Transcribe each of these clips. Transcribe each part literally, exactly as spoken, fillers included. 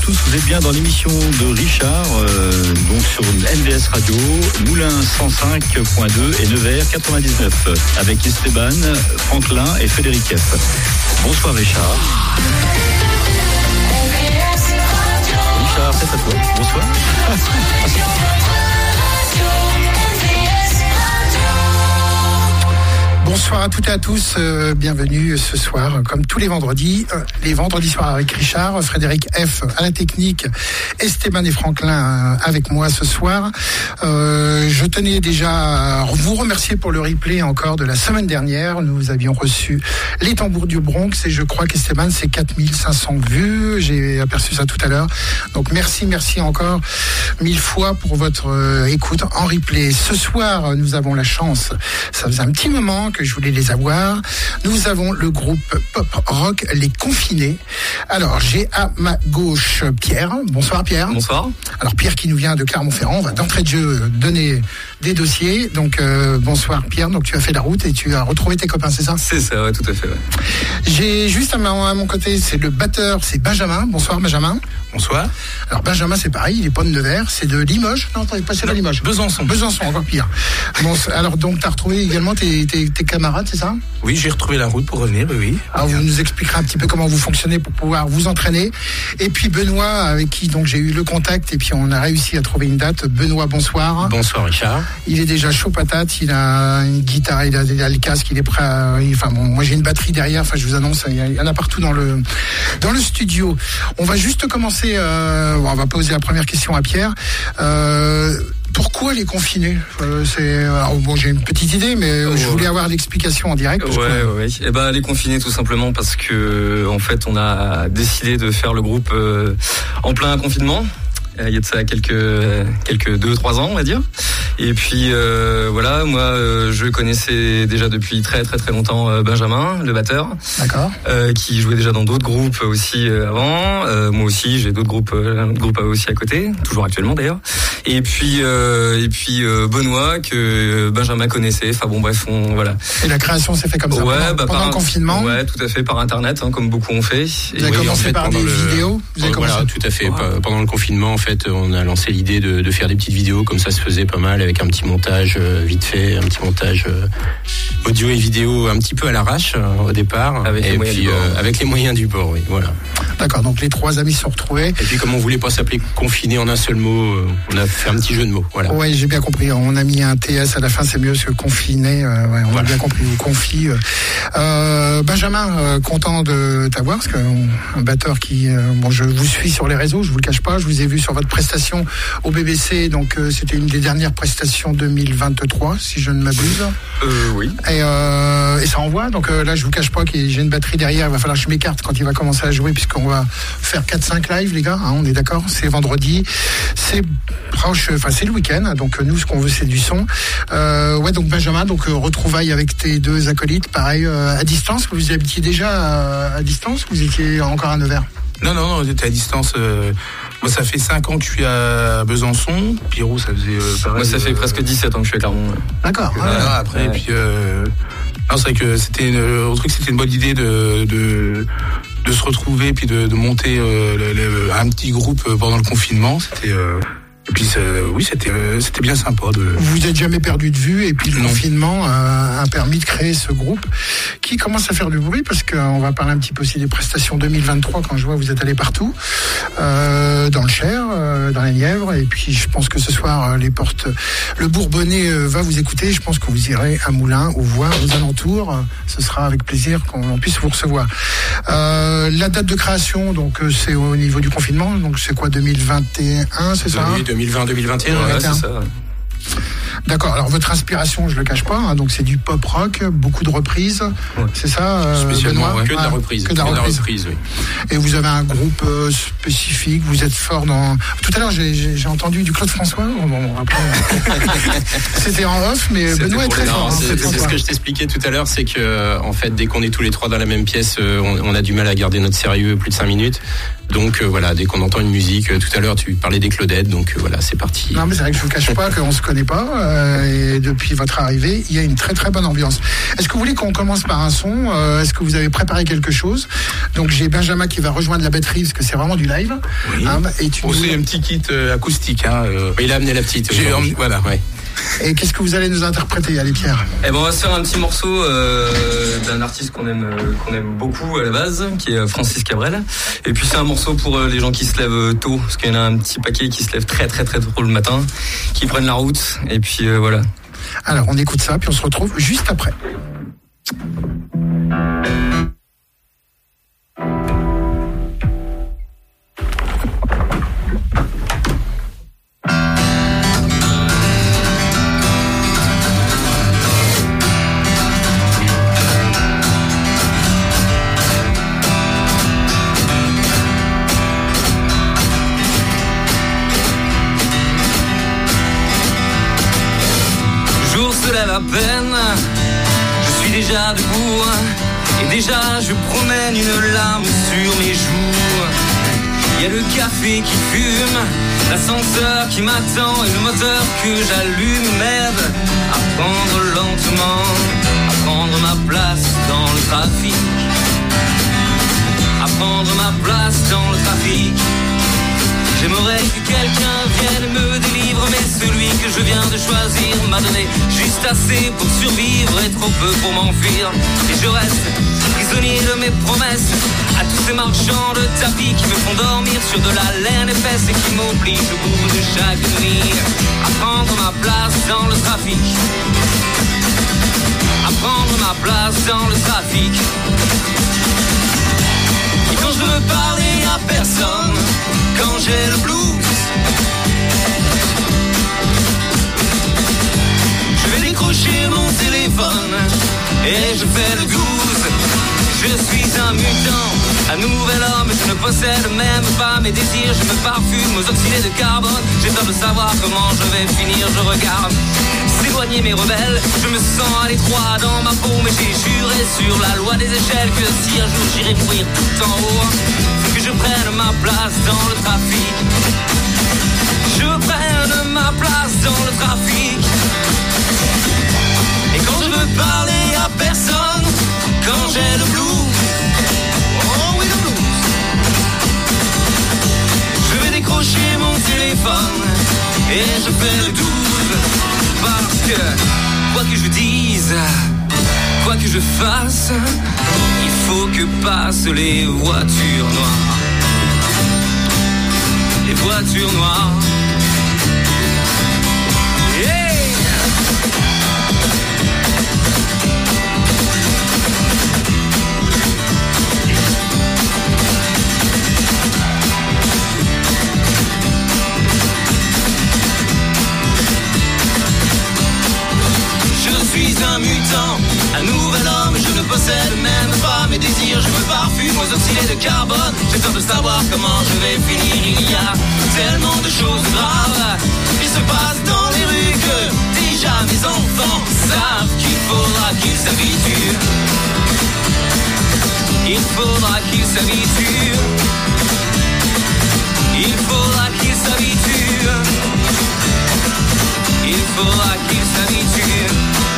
tous, vous êtes bien dans l'émission de Richard, euh, donc sur N V S Radio, Moulins cent cinq point deux et Nevers quatre-vingt-dix-neuf, avec Esteban, Franklin et Frédéric F. Bonsoir Richard. Richard, c'est à toi. Bonsoir. Bonsoir à toutes et à tous, euh, bienvenue ce soir, comme tous les vendredis, euh, les vendredis soirs avec Richard, Frédéric F à la technique, Esteban et Franklin euh, avec moi ce soir. Euh, je tenais déjà à vous remercier pour le replay encore de la semaine dernière. Nous avions reçu les tambours du Bronx et je crois qu'Esteban c'est quatre mille cinq cents vues, j'ai aperçu ça tout à l'heure. Donc merci, merci encore mille fois pour votre euh, écoute en replay. Ce soir, nous avons la chance, ça faisait un petit moment que je voulais les avoir. Nous avons le groupe pop rock Les Confinés. Alors, j'ai à ma gauche Pierre. Bonsoir Pierre. Bonsoir. Alors Pierre qui nous vient de Clermont-Ferrand. On va d'entrée de jeu donner des dossiers. Donc euh, bonsoir Pierre. Donc tu as fait la route et tu as retrouvé tes copains, c'est ça? C'est ça, ouais, tout à fait. Ouais. J'ai juste à, ma, à mon côté, c'est le batteur, c'est Benjamin. Bonsoir Benjamin. Bonsoir. Alors Benjamin, c'est pareil, il est pas de Nevers, c'est de Limoges. Non, t'es passé de Limoges. Besançon. Besançon, encore pire. Bon, alors donc t'as retrouvé également tes, tes, tes camarades, c'est ça? Oui, j'ai retrouvé la route pour revenir, oui, oui. Alors vous nous expliquerez un petit peu comment vous fonctionnez pour pouvoir vous entraîner. Et puis Benoît, avec qui donc j'ai eu le contact et puis on a réussi à trouver une date. Benoît, bonsoir. Bonsoir Richard. Il est déjà chaud patate, il a une guitare, il a, il a le casque, il est prêt à... Enfin bon, moi j'ai une batterie derrière, enfin je vous annonce, il y en a partout dans le, dans le studio. On va juste commencer, euh, on va poser la première question à Pierre. Euh, Pourquoi les confinés? euh, c'est, alors, bon, j'ai une petite idée, mais ouais. Je voulais avoir l'explication en direct. Ouais, ouais, ouais. Et ben, les confinés, tout simplement parce que, en fait, on a décidé de faire le groupe euh, en plein confinement. Il y a de ça quelques quelques deux trois ans on va dire. Et puis euh, voilà, moi euh, je connaissais déjà depuis très très très longtemps euh, Benjamin, le batteur. D'accord. Euh, qui jouait déjà dans d'autres groupes aussi euh, avant. Euh, moi aussi j'ai d'autres groupes euh, groupes aussi à côté, toujours actuellement d'ailleurs. Et puis euh, et puis euh, Benoît que Benjamin connaissait. Enfin bon bref on voilà. Et la création s'est fait comme ça. Ouais, pendant, bah, pendant par, le confinement. Ouais, tout à fait par internet hein, comme beaucoup ont fait. Vous avez et commencé oui, en fait, par des le... vidéos. Vous avez voilà, commencé... tout à fait. Ouais. Pendant le confinement, en fait, on a lancé l'idée de, de faire des petites vidéos, comme ça se faisait pas mal, avec un petit montage euh, vite fait, un petit montage euh, audio et vidéo un petit peu à l'arrache euh, au départ, avec et les moyens puis du bord. euh, avec les moyens du bord, oui, voilà. D'accord, donc les trois amis se sont retrouvés. Et puis comme on voulait pas s'appeler confiné en un seul mot, euh, on a fait un petit jeu de mots, voilà. Ouais, j'ai bien compris. On a mis un T S à la fin, c'est mieux que confiné. Euh, ouais, on voilà. a bien compris. Ou confie. Euh, Benjamin, euh, content de t'avoir, parce qu'un batteur qui, euh, bon, je vous suis sur les réseaux, je vous le cache pas. Je vous ai vu sur votre prestation au B B C, donc euh, c'était une des dernières prestations deux mille vingt-trois, si je ne m'abuse. Euh, oui. Et, euh, et ça envoie. Donc euh, là, je vous cache pas que j'ai une batterie derrière. Il va falloir que je m'écarte quand il va commencer à jouer, puisqu'on va faire quatre cinq lives, les gars. Hein, on est d'accord. C'est vendredi. C'est proche. Enfin, c'est le week-end. Donc nous, ce qu'on veut, c'est du son. Euh, ouais. Donc Benjamin, donc euh, retrouvailles avec tes deux acolytes, pareil euh, à distance. Vous y habitiez déjà à, à distance. Vous étiez encore à Nevers. Non, non, non, j'étais à distance. Euh, moi, ça fait cinq ans que je suis à Besançon. Pierrot, ça faisait euh, pareil. Moi, ça fait euh, presque dix-sept ans que je suis à Clermont. Ouais. D'accord. Ah, ouais. Après, ouais. puis, euh, non, c'est vrai que c'était une, au truc, c'était une bonne idée de, de, de se retrouver puis de, de monter euh, le, le, un petit groupe pendant le confinement. C'était. Euh, Et puis euh, oui, c'était euh, c'était bien sympa de. Vous n'êtes jamais perdu de vue et puis le non. confinement a, a permis de créer ce groupe qui commence à faire du bruit parce qu'on va parler un petit peu aussi des prestations deux mille vingt-trois. Quand je vois vous êtes allé partout, euh, dans le Cher, euh, dans la Nièvre, et puis je pense que ce soir les portes, le Bourbonnais euh, va vous écouter. Je pense que vous irez à Moulins ou voir aux alentours. Ce sera avec plaisir qu'on puisse vous recevoir. Euh, la date de création, donc c'est au niveau du confinement. Donc c'est quoi, deux mille vingt et un, c'est ça? Oui, deux mille vingt deux mille vingt et un, ouais, c'est ça. D'accord, alors votre inspiration, je le cache pas, hein, donc c'est du pop rock, beaucoup de reprises, ouais. C'est ça euh, Spécialement, Benoît, ouais, que de la reprise. Que de la reprise. reprise oui. Et vous avez un groupe euh, spécifique, vous êtes fort dans... Tout à l'heure, j'ai, j'ai, j'ai entendu du Claude François, bon, après, c'était en off, mais c'était Benoît est très non, fort. C'est, hein, c'est ce que je t'expliquais tout à l'heure, c'est que en fait, dès qu'on est tous les trois dans la même pièce, on, on a du mal à garder notre sérieux plus de cinq minutes. Donc euh, voilà, dès qu'on entend une musique, euh, tout à l'heure tu parlais des Claudettes, donc euh, voilà, c'est parti. Non mais c'est vrai que je vous cache pas qu'on se connaît pas euh, et depuis votre arrivée, il y a une très très bonne ambiance. Est-ce que vous voulez qu'on commence par un son euh, Est-ce que vous avez préparé quelque chose? Donc j'ai Benjamin qui va rejoindre la batterie parce que c'est vraiment du live. Oui. Hein, et tu Bon, nous... c'est un petit kit euh, acoustique. Hein, euh... Il a amené la petite. J'ai emmené, voilà. Ouais. Et qu'est-ce que vous allez nous interpréter, allez Pierre? Eh ben on va se faire un petit morceau euh, d'un artiste qu'on aime euh, qu'on aime beaucoup à la base, qui est Francis Cabrel. Et puis c'est un morceau pour euh, les gens qui se lèvent tôt, parce qu'il y en a un petit paquet qui se lève très très très tôt le matin, qui prennent la route. Et puis euh, voilà. Alors on écoute ça, puis on se retrouve juste après. À peine, je suis déjà debout et déjà je promène une larme sur mes joues. Il y a le café qui fume, l'ascenseur qui m'attend et le moteur que j'allume m'aide à prendre lentement, à prendre ma place dans le trafic, à prendre ma place dans le trafic. J'aimerais que quelqu'un vienne me délivre, mais celui que je viens de choisir m'a donné juste assez pour survivre et trop peu pour m'enfuir. Et je reste prisonnier de mes promesses à tous ces marchands de tapis qui me font dormir sur de la laine épaisse et qui m'obligent au bout de chaque nuit à prendre ma place dans le trafic, à prendre ma place dans le trafic. Et quand je veux parler à personne, quand j'ai le blues, je vais décrocher mon téléphone et je fais le goose. Je suis un mutant, un nouvel homme, je ne possède même pas mes désirs. Je me parfume aux oxydés de carbone. J'ai peur de savoir comment je vais finir. Je regarde s'éloigner mes rebelles. Je me sens à l'étroit dans ma peau, mais j'ai juré sur la loi des échelles que si un jour j'irai courir tout en haut, faut que je prenne ma place dans le trafic. Je prenne ma place dans le trafic. Et quand je veux parler à personne, quand j'ai le blues, oh oui le blues, je vais décrocher mon téléphone et je fais le douze. Parce que, quoi que je dise, quoi que je fasse, il faut que passent les voitures noires. Les voitures noires. Je suis un mutant, un nouvel homme, je ne possède même pas mes désirs. Je me parfume aux oxydés de carbone. J'ai peur de savoir comment je vais finir. Il y a tellement de choses graves qui se passent dans les rues que déjà mes enfants savent qu'il faudra qu'ils s'habituent. Il faudra qu'ils s'habituent. Il faudra qu'ils s'habituent. Il faudra qu'ils s'habituent.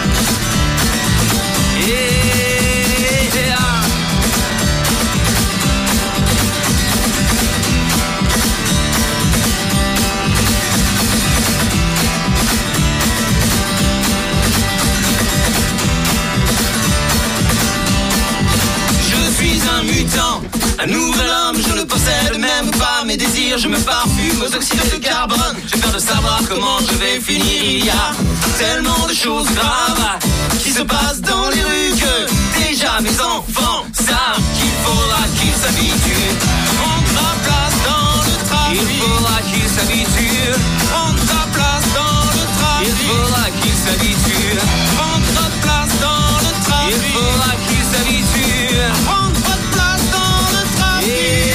Un nouvel homme, je ne possède même pas mes désirs. Je me parfume aux oxydes de carbone. J'ai peur de savoir comment je vais finir. Il y a tellement de choses graves qui se passent dans les rues que déjà mes enfants savent qu'il faudra qu'ils s'habituent. Prendre ta place dans le trafic. Il faudra qu'ils s'habituent. Prendre ta place dans le trafic. Il faudra qu'ils s'habituent. Prendre ta place dans le trafic. Il faudra qu'ils s'habituent. Prendre votre place dans le trafic. Yeah.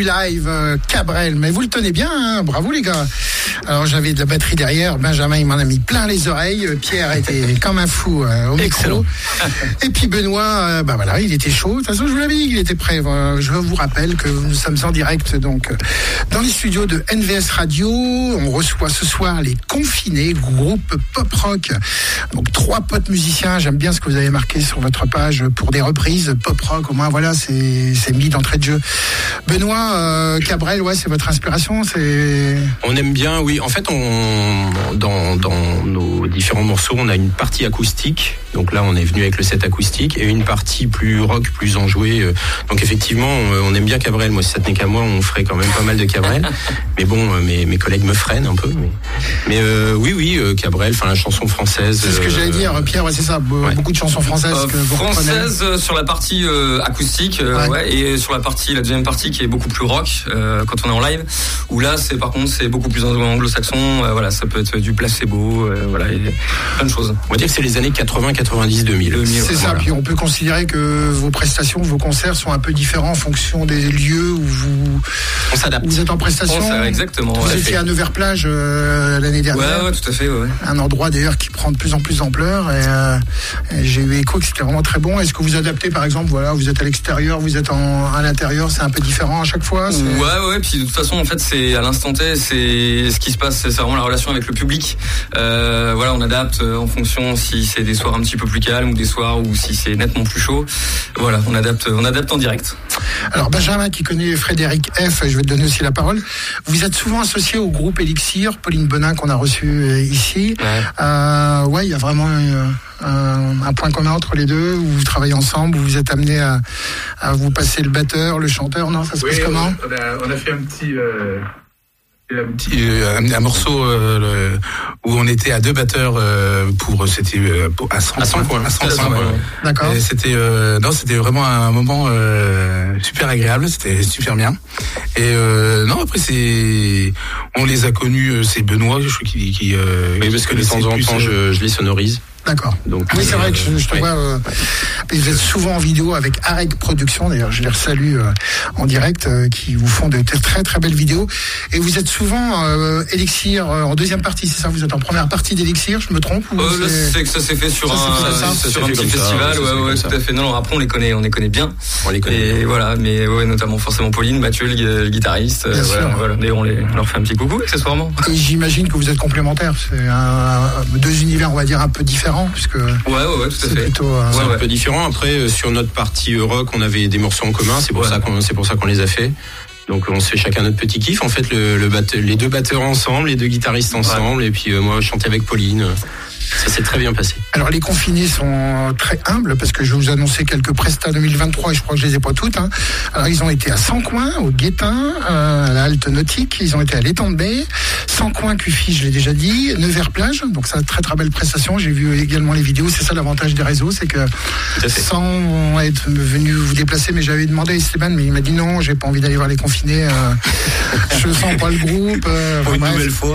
du live, euh, Cabrel. Mais vous le tenez bien, hein, bravo les gars. Alors j'avais de la batterie derrière, Benjamin il m'en a mis plein les oreilles, Pierre était comme un fou euh, au micro. Et puis Benoît, euh, bah voilà, il était chaud. De toute façon, je vous l'avais dit qu'il était prêt. Euh, je vous rappelle que nous sommes en direct donc euh, dans les studios de N V S Radio. On reçoit ce soir les Confinés, groupe pop rock. Donc trois potes musiciens. J'aime bien ce que vous avez marqué sur votre page pour des reprises pop rock. Au moins voilà, c'est c'est mis d'entrée de jeu. Benoît, euh, Cabrel, ouais, c'est votre inspiration. C'est. On aime bien, oui. En fait, on dans dans nos différents morceaux, on a une partie acoustique. Donc là, on est venu avec le set acoustique et une partie plus rock, plus enjouée. Donc effectivement, on aime bien Cabrel. Moi, si ça tenait qu'à moi, on ferait quand même pas mal de Cabrel. Mais bon, mes, mes collègues me freinent un peu. Mais, mais euh, oui, oui, Cabrel, enfin la chanson française. C'est ce que j'allais dire, Pierre. Ouais, c'est ça. Ouais. Beaucoup de chansons françaises euh, que vous françaises euh, sur la partie euh, acoustique, euh, ouais. ouais, et sur la partie, la deuxième partie qui est beaucoup plus rock euh, quand on est en live. Où là, c'est par contre, c'est beaucoup plus anglo-saxon. Euh, voilà, ça peut être du placebo, euh, voilà, et plein de choses. On va dire que c'est les années quatre-vingts, quatre-vingt-dix, deux mille. C'est ça. Voilà. Puis on peut considérer que vos prestations, vos concerts sont un peu différents en fonction des lieux où vous. On s'adapte. Où vous êtes en prestation. On s'adapte, exactement. Vous ouais, étiez à Nevers-Plage euh, l'année dernière. Ouais, ouais, tout à fait. Ouais. Un endroit d'ailleurs qui prend de plus en plus d'ampleur. Et, euh, et j'ai eu écho que c'était vraiment très bon. Est-ce que vous adaptez, par exemple, voilà, vous êtes à l'extérieur, vous êtes en, à l'intérieur, c'est un peu différent à chaque fois. C'est... Ouais, ouais. Puis de toute façon, en fait, c'est à l'instant T, c'est ce qui se passe, c'est vraiment la relation avec le public. Euh, voilà, on adapte en fonction si c'est des soirs un petit peu plus calmes ou des soirs où si c'est nettement plus chaud. Voilà, on adapte, on adapte en direct. Alors Benjamin qui connaît Frédéric F, je vais te donner aussi la parole. Vous êtes souvent associé au groupe Elixir, Pauline Benin qu'on a reçu ici. Ouais, euh, ouais, il y a vraiment un, un, un point commun entre les deux où vous travaillez ensemble, où vous êtes amené à, à vous passer le batteur, le chanteur. Non, ça se passe oui, comment ? on a, on a fait un petit. Euh... Un, petit, un, un morceau euh, le, où on était à deux batteurs euh, pour c'était euh, pour, à cent points. À cent points. Ouais. D'accord. Et c'était euh, non, c'était vraiment un moment euh, super agréable. C'était super bien. Et euh, non, après c'est on les a connus. C'est Benoît, je crois qui. qui euh, oui, parce que de temps en temps, je, je les sonorise. D'accord. Donc, oui, c'est euh, vrai que je, je te ouais. vois. Euh, vous êtes souvent en vidéo avec Areg Productions. D'ailleurs, je les salue euh, en direct, euh, qui vous font de très très belles vidéos. Et vous êtes souvent euh, Elixir euh, en deuxième partie, c'est ça ? Vous êtes en première partie d'Elixir, je me trompe ou euh, c'est... Là, c'est que ça s'est fait sur ça, un, ça, ça, sur un petit festival. Ça, ouais, ouais, tout à fait. Non, non, après on les connaît, on les connaît bien. On les connaît. Et bien. Voilà, mais ouais, notamment forcément Pauline, Mathieu, le, le guitariste. Bien voilà, sûr. Voilà. D'ailleurs, on, les, on leur fait un petit coucou accessoirement. Et j'imagine que vous êtes complémentaires. C'est un, deux univers, on va dire, un peu différents, puisque. Ouais, ouais, ouais, tout à fait. Plutôt, euh, c'est ouais, un ouais. peu différent. Après, euh, sur notre partie rock, on avait des morceaux en commun. C'est pour ouais. ça qu'on, c'est pour ça qu'on les a fait. Donc, on se fait chacun notre petit kiff. En fait, le, le batte- les deux batteurs ensemble, les deux guitaristes ensemble, ouais. et puis euh, moi, je chantais avec Pauline. Ça s'est très bien passé. Alors les Confinés sont très humbles parce que je vais vous annoncer quelques prestats deux mille vingt-trois et je crois que je les ai pas toutes. Hein. Alors ils ont été à Sancoin, au Guétin, euh, à la Halte Nautique, ils ont été à l'Étang de Baie, Sancoin, Cuffy, je l'ai déjà dit, Nevers-Plage, donc ça très très belle prestation. J'ai vu également les vidéos, c'est ça l'avantage des réseaux, c'est que sans être venu vous déplacer, mais j'avais demandé à Esteban, mais il m'a dit non, j'ai pas envie d'aller voir les Confinés, euh, je sens pas le groupe. Euh, Pour une bref. nouvelle fois.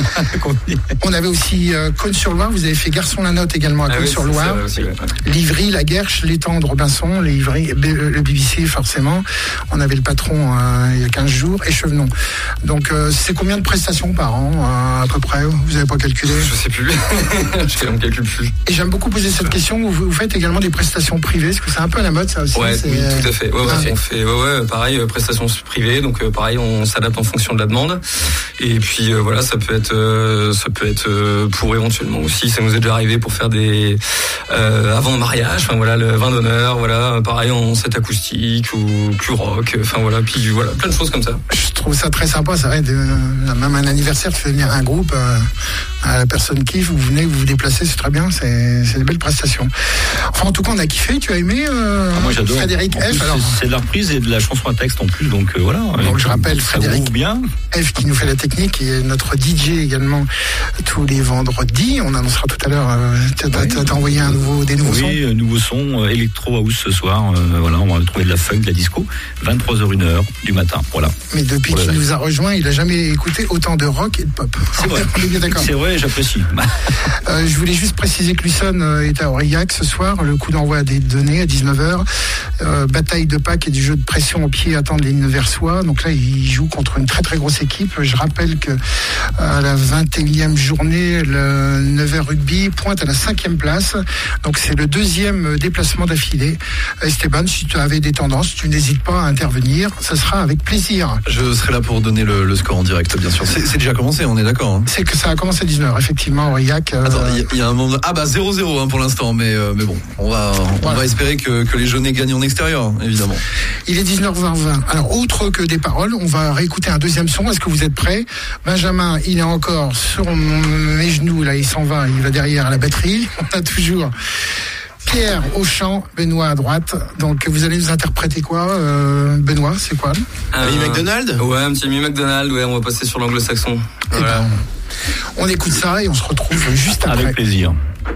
On avait aussi euh, Cône-sur-Loire, vous avez fait Garçon la Note également à ah Cône-sur-Loire, oui, ouais. Livry, La Guerche, L'Étang de Robinson, les Ivry, le B B C forcément. On avait le patron euh, il y a quinze jours et Chevenon. Donc euh, c'est combien de prestations par an euh, à peu près ? Vous n'avez pas calculé ? Je sais plus. Je ne calcule plus. Et j'aime beaucoup poser cette question. Vous, vous faites également des prestations privées, parce que c'est un peu à la mode ça aussi. Ouais, c'est... oui, tout à fait. Ouais, ouais, ah, on fait, ouais, ouais, pareil, prestations privées. Donc euh, pareil, on s'adapte en fonction de la demande. Et puis euh, voilà, ça peut être, euh, ça peut être euh, pour éventuellement aussi. Ça nous est déjà arrivé pour faire des euh, avant le mariage. Enfin voilà, le vin d'honneur. Voilà, pareil en set acoustique ou plus rock. Enfin voilà, puis voilà, plein de choses comme ça. Je trouve ça très sympa. C'est vrai, de, même un anniversaire, tu fais venir un groupe, euh, à la personne kiffe, vous venez, vous vous déplacez, c'est très bien. C'est, c'est des belles prestations. Enfin, en tout cas, on a kiffé. Tu as aimé euh, ah, moi, j'adore. Frédéric en F. Plus, alors, c'est, c'est de la reprise et de la chanson à texte en plus, donc euh, voilà. Donc je rappelle ça Frédéric bien. F qui nous fait la technique et notre D J également tous les vendredis. On annoncera tout à l'heure. Euh, t'as, oui. t'as, t'as envoyé un nouveau, des nouveaux oui, sons. Oui, nouveau son euh, Electro House ce soir. Euh, voilà, on va retrouver de la funk, de la disco. vingt-trois heures une heure du matin. Voilà. Mais depuis qu'il nous a rejoint, il a jamais écouté autant de rock et de pop. C'est vrai. On est bien d'accord. C'est vrai. Ouais, j'apprécie. euh, je voulais juste préciser que Luçon euh, est à Aurillac ce soir. Le coup d'envoi a été donné à dix-neuf heures. Euh, bataille de Pâques et du jeu de pression au pied attendent les Neversois. Donc là, ils jouent contre une très très grosse équipe. Je rappelle que à la vingt et unième journée, le Nevers Rugby pointe à la cinquième place. Donc c'est le deuxième déplacement d'affilée. Esteban, si tu avais des tendances, tu n'hésites pas à intervenir. Ça sera avec plaisir. Je serai là pour donner le, le score en direct, bien sûr. C'est, c'est déjà commencé, on est d'accord. Hein. C'est que ça a commencé à dix-neuf heures, effectivement, Aurillac. Euh... Attends, il y, y a un moment. Ah bah zéro zéro hein, pour l'instant, mais euh, mais bon, on va on voilà. va espérer que que les Jaunets gagnent en extérieur, évidemment. Il est dix-neuf heures vingt. Alors, autre que des paroles, on va réécouter un deuxième son. Est-ce que vous êtes prêts? Benjamin, il est encore sur mes genoux, là, il s'en va, il va derrière à la batterie. On a toujours Pierre au chant, Benoît à droite. Donc, vous allez nous interpréter quoi, euh, Benoît? C'est quoi? Un euh, McDonald? Ouais, un petit Mi McDonald. Ouais, on va passer sur l'anglo-saxon. Voilà. Ben, on écoute ça et on se retrouve juste après. Avec plaisir.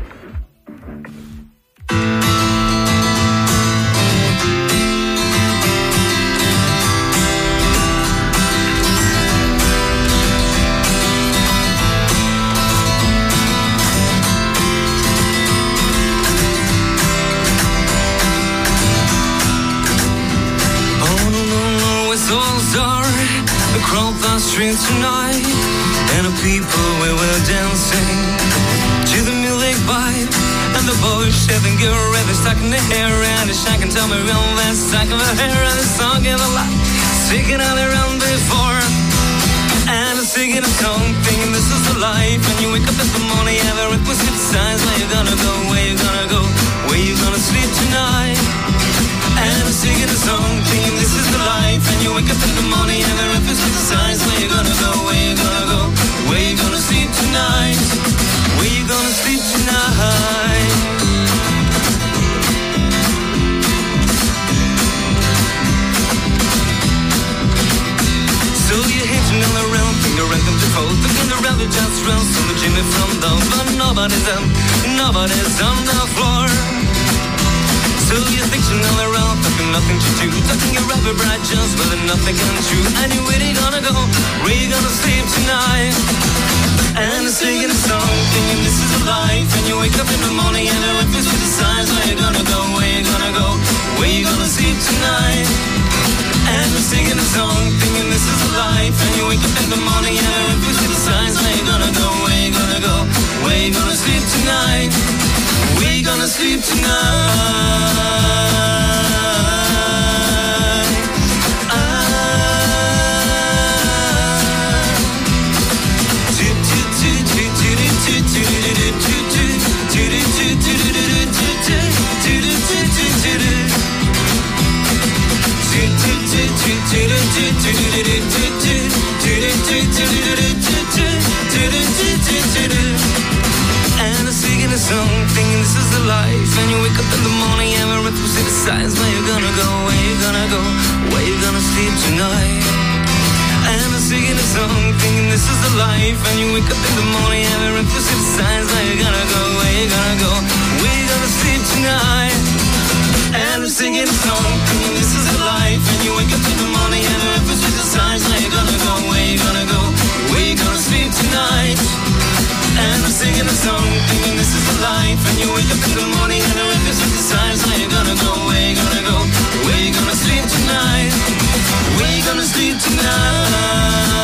Streets tonight, and the people we were dancing to the music vibe, and the boys shaving girl rather stuck in the hair, and the shack and tell me real that stuck in her hair, and the song gave a lot, singing all around before, and I'm singing a song, thinking this is the life, and you wake up in the morning, have a requisite signs, where you gonna go, where you gonna go, where you gonna sleep tonight. And I'm singing a song, thinking this is the life. And you wake up in the morning and the reference to the signs. Where you gonna go, where you gonna go, where you gonna sleep tonight, where you gonna sleep tonight. So you're hitching all around, finger and come to cold. Looking around the just round, so the Jimmy from down. But nobody's up, nobody's on the floor. So you're thinking all around, talking nothing to do, talking your rubber bright just but nothing comes true. And you where you gonna go, where you gonna sleep tonight? And I'm singing a song, thinking this is a life. And you wake up in the morning and the reference to the signs. Where you gonna go, where you gonna go, where you gonna sleep tonight? And I'm singing a song, thinking this is a life. And you wake up in the morning and the reference to the signs. Where you gonna go, where you gonna go, where you gonna sleep tonight? Where you gonna sleep tonight? And I'm singing a song, thinking this is the life. And you wake up in the morning and we're up to see the signs. Where you gonna go, where you gonna go, where you gonna sleep tonight? And I'm singing a song, thinking this is the life. And you wake up in the morning and we're up to see the signs. Where you gonna go, where you gonna go, where you gonna sleep tonight? And I'm singing a song, thinking this is the life. And you wake up in the morning and we're up to see the signs. Where you gonna go, where you gonna go, where you gonna sleep tonight? And I'm singing a song, thinking this is the life. And you wake up in the morning and the records with the signs. Where you gonna go, where you gonna go, where you gonna sleep tonight? Where you gonna sleep tonight?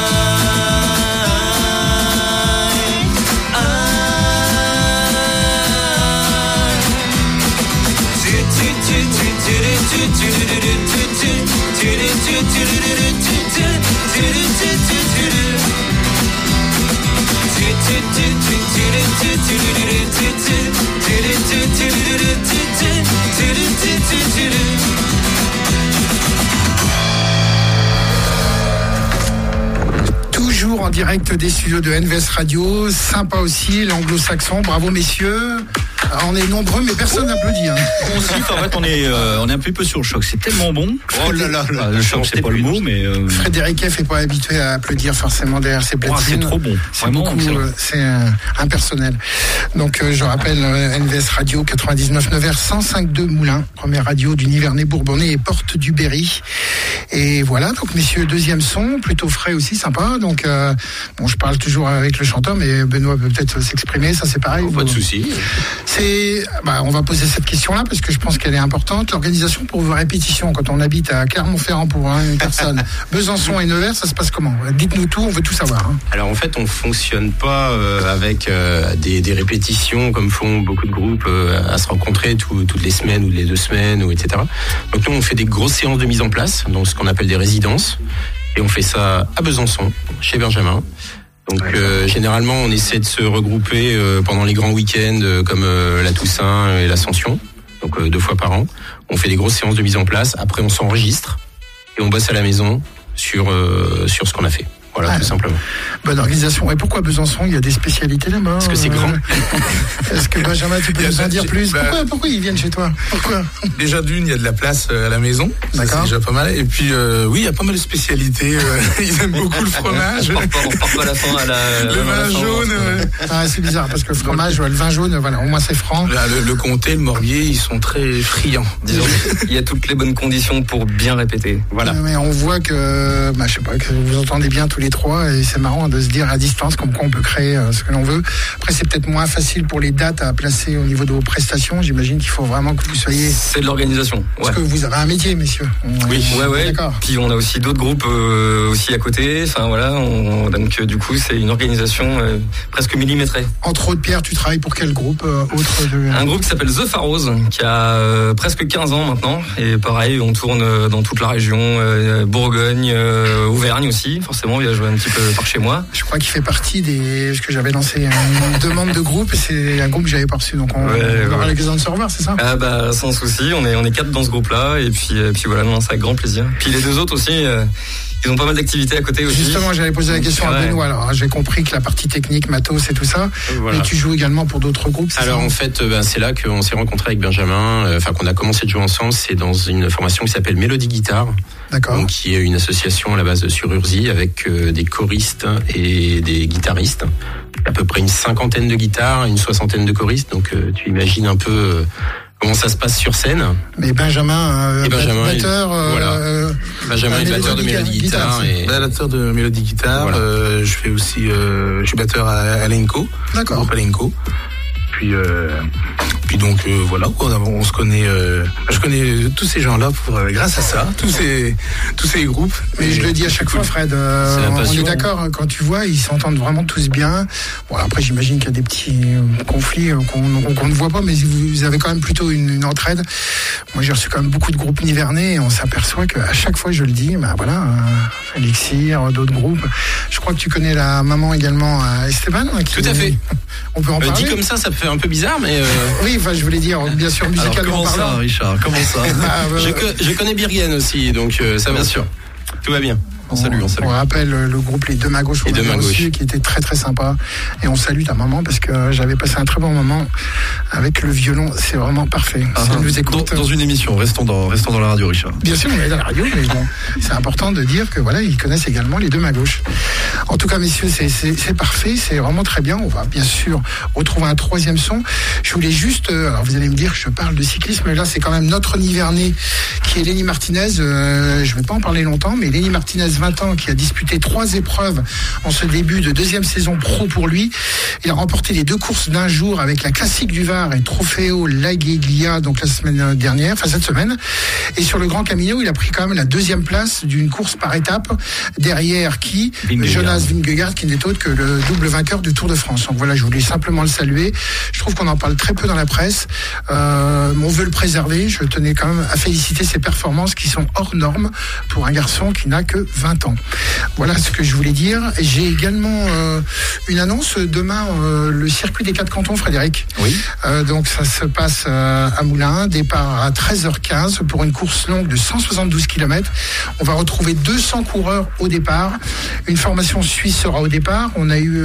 Toujours en direct des studios de N V S Radio, sympa aussi, l'anglo-saxon, bravo messieurs. Alors, on est nombreux, mais personne n'applaudit. Hein. On siffle, en fait, on est, euh, on est un petit peu sur le choc. C'est tellement bon. Oh là là, là. Ah, le choc, c'est pas le mot, mais. Euh... Frédéric F. est pas habitué à applaudir forcément derrière ses platines. Oh, c'est trop bon. C'est Vraiment, beaucoup, c'est, euh, c'est euh, impersonnel. Donc, euh, je rappelle euh, N V S Radio quatre-vingt-dix-neuf neuf R cent cinq deux Moulins, première radio du Nivernais Bourbonnais et porte du Berry. Et voilà, donc messieurs, deuxième son, plutôt frais aussi, sympa. Donc, euh, bon, je parle toujours avec le chanteur, mais Benoît peut peut-être s'exprimer. Ça, c'est pareil. Oh, pas de souci. C'est, bah, on va poser cette question-là parce que je pense qu'elle est importante. L'organisation pour vos répétitions, quand on habite à Clermont-Ferrand pour hein, une personne, Besançon et Nevers, ça se passe comment? Dites-nous tout, on veut tout savoir. Hein. Alors en fait, on fonctionne pas euh, avec euh, des, des répétitions comme font beaucoup de groupes euh, à se rencontrer tout, toutes les semaines ou les deux semaines ou et cetera. Donc nous, on fait des grosses séances de mise en place, donc ce qu'on appelle des résidences, et on fait ça à Besançon, chez Benjamin. Donc euh, généralement, on essaie de se regrouper euh, pendant les grands week-ends euh, comme euh, la Toussaint et l'Ascension, donc euh, deux fois par an. On fait des grosses séances de mise en place. Après, on s'enregistre et on bosse à la maison sur euh, sur ce qu'on a fait. Voilà, ah, tout simplement. Bonne organisation. Et pourquoi Besançon? Il y a des spécialités là-bas. Parce que c'est grand. Est-ce que Benjamin, tu peux nous en dire plus? bah, pourquoi, pourquoi ils viennent chez toi? Pourquoi? Déjà d'une, il y a de la place à la maison. D'accord. C'est déjà pas mal. Et puis, euh, oui, il y a pas mal de spécialités. Euh, ils aiment beaucoup le fromage. On part, on part pas à la fin à la. Le vin jaune. Euh... Ah, c'est bizarre parce que le fromage, ouais, le vin jaune, voilà, au moins c'est franc. Là, le, le comté, le morbier, ils sont très friands. Disons, il y a toutes les bonnes conditions pour bien répéter. Voilà. Mais on voit que, bah, je sais pas, que vous entendez bien tous les trois et c'est marrant de se dire à distance comme quoi on peut créer euh, ce que l'on veut. Après, c'est peut-être moins facile pour les dates à placer au niveau de vos prestations. J'imagine qu'il faut vraiment que vous soyez. C'est de l'organisation. Ouais. Parce que vous avez un métier, messieurs. On, oui, on, ouais, ouais. D'accord. Puis on a aussi d'autres groupes euh, aussi à côté. Enfin voilà, on, donc du coup, c'est une organisation euh, presque millimétrée. Entre autres, Pierre, tu travailles pour quel groupe euh, autre de... Un groupe qui s'appelle The Pharos, qui a euh, presque quinze ans maintenant. Et pareil, on tourne dans toute la région, euh, Bourgogne, euh, Auvergne aussi. Forcément, il a joué un petit peu par chez moi. Je crois qu'il fait partie des... Parce que j'avais lancé une demande de groupe et c'est un groupe que j'avais pas reçu. Donc on, ouais, on aura ouais. l'occasion de se revoir, c'est ça? Ah bah sans souci, on est, on est quatre dans ce groupe-là. Et puis, et puis voilà, non, c'est avec grand plaisir. Puis les deux autres aussi... Euh, Ils ont pas mal d'activités à côté aussi. Justement, j'allais poser la question ouais. à Benoît. Alors, j'ai compris que la partie technique, matos et tout ça. Voilà. Mais tu joues également pour d'autres groupes. C'est Alors, ça en fait, ben, c'est là qu'on s'est rencontrés avec Benjamin. Enfin, euh, qu'on a commencé de jouer ensemble. C'est dans une formation qui s'appelle Mélodie Guitare. D'accord. Donc, qui est une association à la base sur Urzy avec euh, des choristes et des guitaristes. À peu près une cinquantaine de guitares, une soixantaine de choristes. Donc, euh, tu imagines un peu. Euh, Comment ça se passe sur scène? Mais Benjamin, euh, et Benjamin batteur, il, voilà. euh, Benjamin est batteur de Mélodie Guitare. Et... Batteur de Mélodie Guitare. Voilà. Euh, je fais aussi, euh, je suis batteur à Alenco. D'accord. Groupe Alenco. Puis, euh, puis donc euh, voilà, on, on se connaît. Euh, je connais tous ces gens-là pour euh, grâce à ça, tous ces tous ces groupes. Mais et je le dis à chaque fois, Fred. Euh, on est d'accord quand tu vois, ils s'entendent vraiment tous bien. Bon, après, j'imagine qu'il y a des petits conflits qu'on, qu'on ne voit pas, mais vous avez quand même plutôt une, une entraide. Moi, j'ai reçu quand même beaucoup de groupes nivernais et on s'aperçoit qu'à chaque fois, je le dis, bah voilà, euh, Elixir, d'autres groupes. Je crois que tu connais la maman également, Esteban. Tout à fait. On peut en parler. Dit comme ça, ça fait un peu bizarre, mais. Euh... Oui, enfin, je voulais dire, bien sûr, musicalement parlant. Comment ça, Richard? Comment ça bah, euh... je, je connais Birgen aussi, donc euh, ça, bien sûr. Tout va bien. On salue, on salue. On rappelle le groupe Les Deux Mains Gauche, Les Deux Mains Gauche, qui était très très sympa. Et on salue ta maman parce que j'avais passé un très bon moment avec le violon. C'est vraiment parfait. Ah, si elle nous écoute. Dans, dans une émission, restons dans, restons dans la radio, Richard. Bien sûr, on est dans la radio, mais bon, c'est important de dire que voilà, ils connaissent également Les Deux Mains Gauche. En tout cas, messieurs, c'est, c'est, c'est parfait, c'est vraiment très bien. On va bien sûr retrouver un troisième son. Je voulais juste, alors vous allez me dire que je parle de cyclisme, mais là c'est quand même notre Nivernais qui est Lenny Martinez. Euh, je vais pas en parler longtemps, mais Lenny Martinez, vingt ans, qui a disputé trois épreuves en ce début de deuxième saison pro pour lui. Il a remporté les deux courses d'un jour avec la Classique du Var et Trofeo Lagueglia, donc la semaine dernière, enfin cette semaine. Et sur le Grand Camino, il a pris quand même la deuxième place d'une course par étape, derrière qui Vingegaard. Jonas Vingegaard, qui n'est autre que le double vainqueur du Tour de France. Donc voilà, je voulais simplement le saluer. Je trouve qu'on en parle très peu dans la presse. Euh, on veut le préserver. Je tenais quand même à féliciter ses performances qui sont hors normes pour un garçon qui n'a que vingt ans. Voilà ce que je voulais dire. J'ai également euh, une annonce. Demain, euh, le circuit des quatre cantons, Frédéric. Oui. Euh, donc ça se passe euh, à Moulins. Départ à treize heures quinze pour une course longue de cent soixante-douze kilomètres. On va retrouver deux cents coureurs au départ. Une formation suisse sera au départ. On a eu,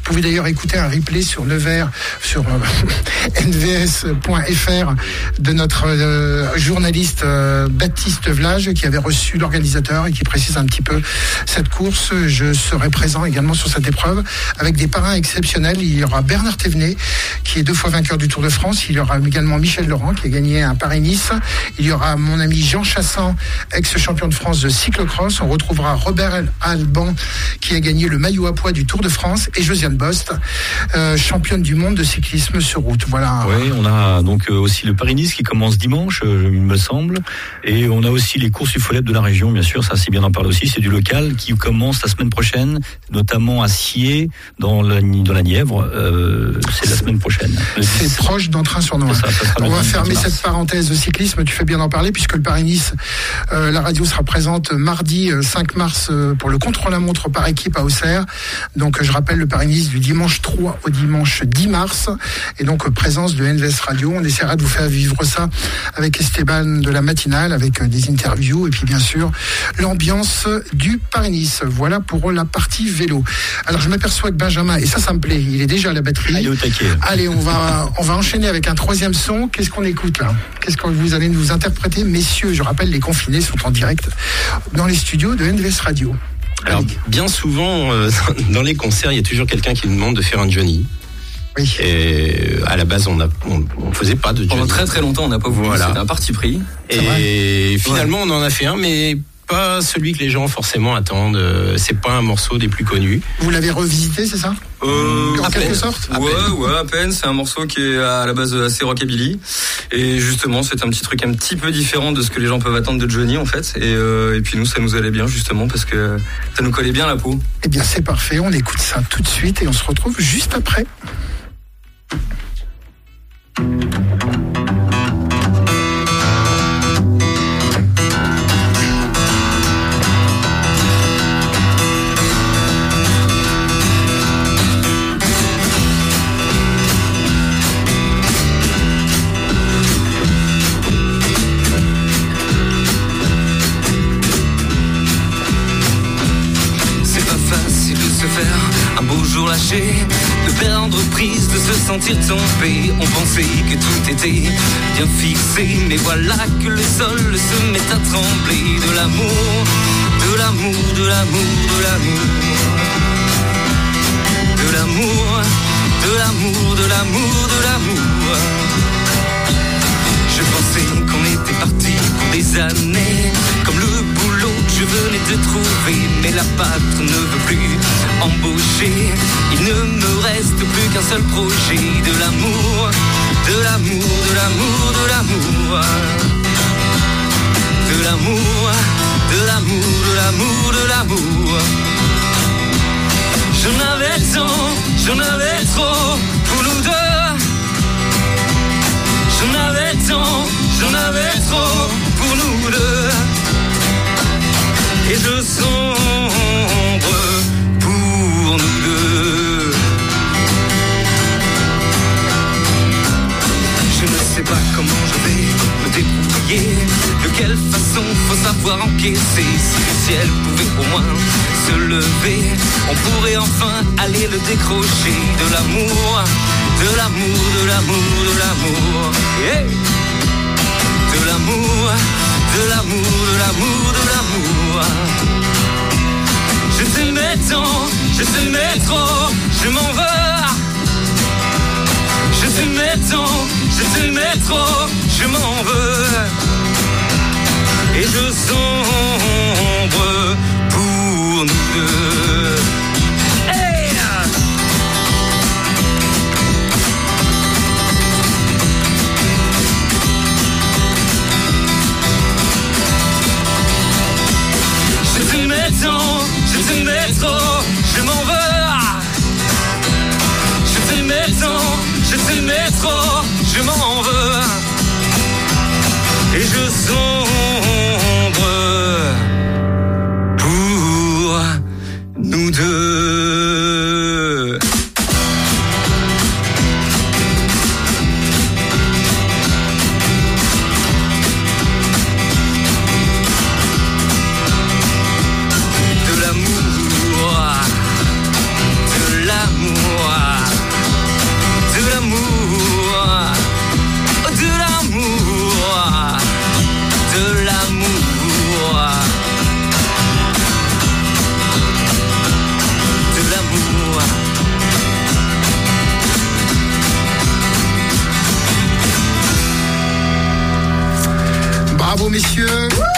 pouvez d'ailleurs écouter un replay sur Nevers, sur euh, N V S point F R de notre euh, journaliste euh, Baptiste Vlage qui avait reçu l'organisateur et qui précise un petit peu cette course. Je serai présent également sur cette épreuve avec des parrains exceptionnels. Il y aura Bernard Thévenet qui est deux fois vainqueur du Tour de France. Il y aura également Michel Laurent qui a gagné un Paris-Nice. Il y aura mon ami Jean Chassan, ex-champion de France de cyclocross. On retrouvera Robert Alban qui a gagné le maillot à poids du Tour de France et Josiane Bost, euh, championne du monde de cyclisme sur route. Voilà. Oui, on a donc aussi le Paris-Nice qui commence dimanche, euh, il me semble, et on a aussi les courses U F O L E B de la région, bien sûr, ça c'est bien d'en parler aussi, c'est du local qui commence la semaine prochaine, notamment à Scié, dans la, dans la Nièvre, euh, c'est la semaine prochaine. C'est proche d'Entrain-sur-Nohain. On va fermer cette parenthèse de cyclisme, tu fais bien d'en parler, puisque le Paris-Nice, euh, la radio sera présente mardi cinq mars euh, pour le contre-la-montre par équipe à Auxerre. Donc je rappelle le Paris-Nice du dimanche trois au dimanche dix mars, et donc présence de N V S Radio. On essaiera de vous faire vivre ça avec Esteban de la matinale, avec des interviews, et puis bien sûr l'ambiance du Paris-Nice. Voilà pour la partie vélo. Alors je m'aperçois que Benjamin, et ça ça me plaît, il est déjà à la batterie. Allez, au taquet. Allez, on va, on va enchaîner avec un troisième son. Qu'est-ce qu'on écoute là? Qu'est-ce que vous allez nous interpréter, messieurs? Je rappelle, les confinés sont en direct dans les studios de N V S Radio. Alors, bien souvent, euh, dans les concerts, il y a toujours quelqu'un qui nous demande de faire un Johnny. Oui. Et à la base, on a, on, on faisait pas de Johnny. Pendant très très longtemps, on n'a pas voulu. Voilà. C'était un parti pris. Et finalement, on en a fait un, mais pas celui que les gens forcément attendent. C'est pas un morceau des plus connus. Vous l'avez revisité, c'est ça? Euh, en quelque sorte? Ouais, ouais, à peine. C'est un morceau qui est à la base assez rockabilly. Et justement, c'est un petit truc un petit peu différent de ce que les gens peuvent attendre de Johnny, en fait. Et, euh, et puis nous, ça nous allait bien, justement, parce que ça nous collait bien à la peau. Eh bien, c'est parfait. On écoute ça tout de suite et on se retrouve juste après. De perdre prise, de se sentir tombé. On pensait que tout était bien fixé, mais voilà que le sol se met à trembler. De l'amour, de l'amour, de l'amour, de l'amour, de l'amour, de l'amour, de l'amour, de l'amour. Je pensais qu'on était parti pour des années, comme le boulot que je venais de trouver. Mais la patrie ne veut plus embaucher. Il ne me reste plus qu'un seul projet. De l'amour, de l'amour, de l'amour, de l'amour, de l'amour, de l'amour, de l'amour, de l'amour. J'en avais tant, j'en avais trop pour nous deux. J'en avais tant, j'en avais trop pour nous deux. Et je sombre pour nous deux. Je ne sais pas comment je vais me débrouiller, de quelle façon faut savoir encaisser. Si le ciel pouvait au moins se lever, on pourrait enfin aller le décrocher. De l'amour, de l'amour, de l'amour, de l'amour, yeah. De l'amour, de l'amour, de l'amour, de l'amour. Je t'aimais tant, je t'aimais trop, je m'en veux. Je t'aimais tant, je t'aimais trop, je m'en veux. Et je sombre pour nous deux. Hey! Je t'aimais tant, je t'aimais trop, je m'en veux. Je t'aimais tant, je t'aimais trop, je m'en veux. Et je sombre pour nous deux. De l'amour, de l'amour, messieurs.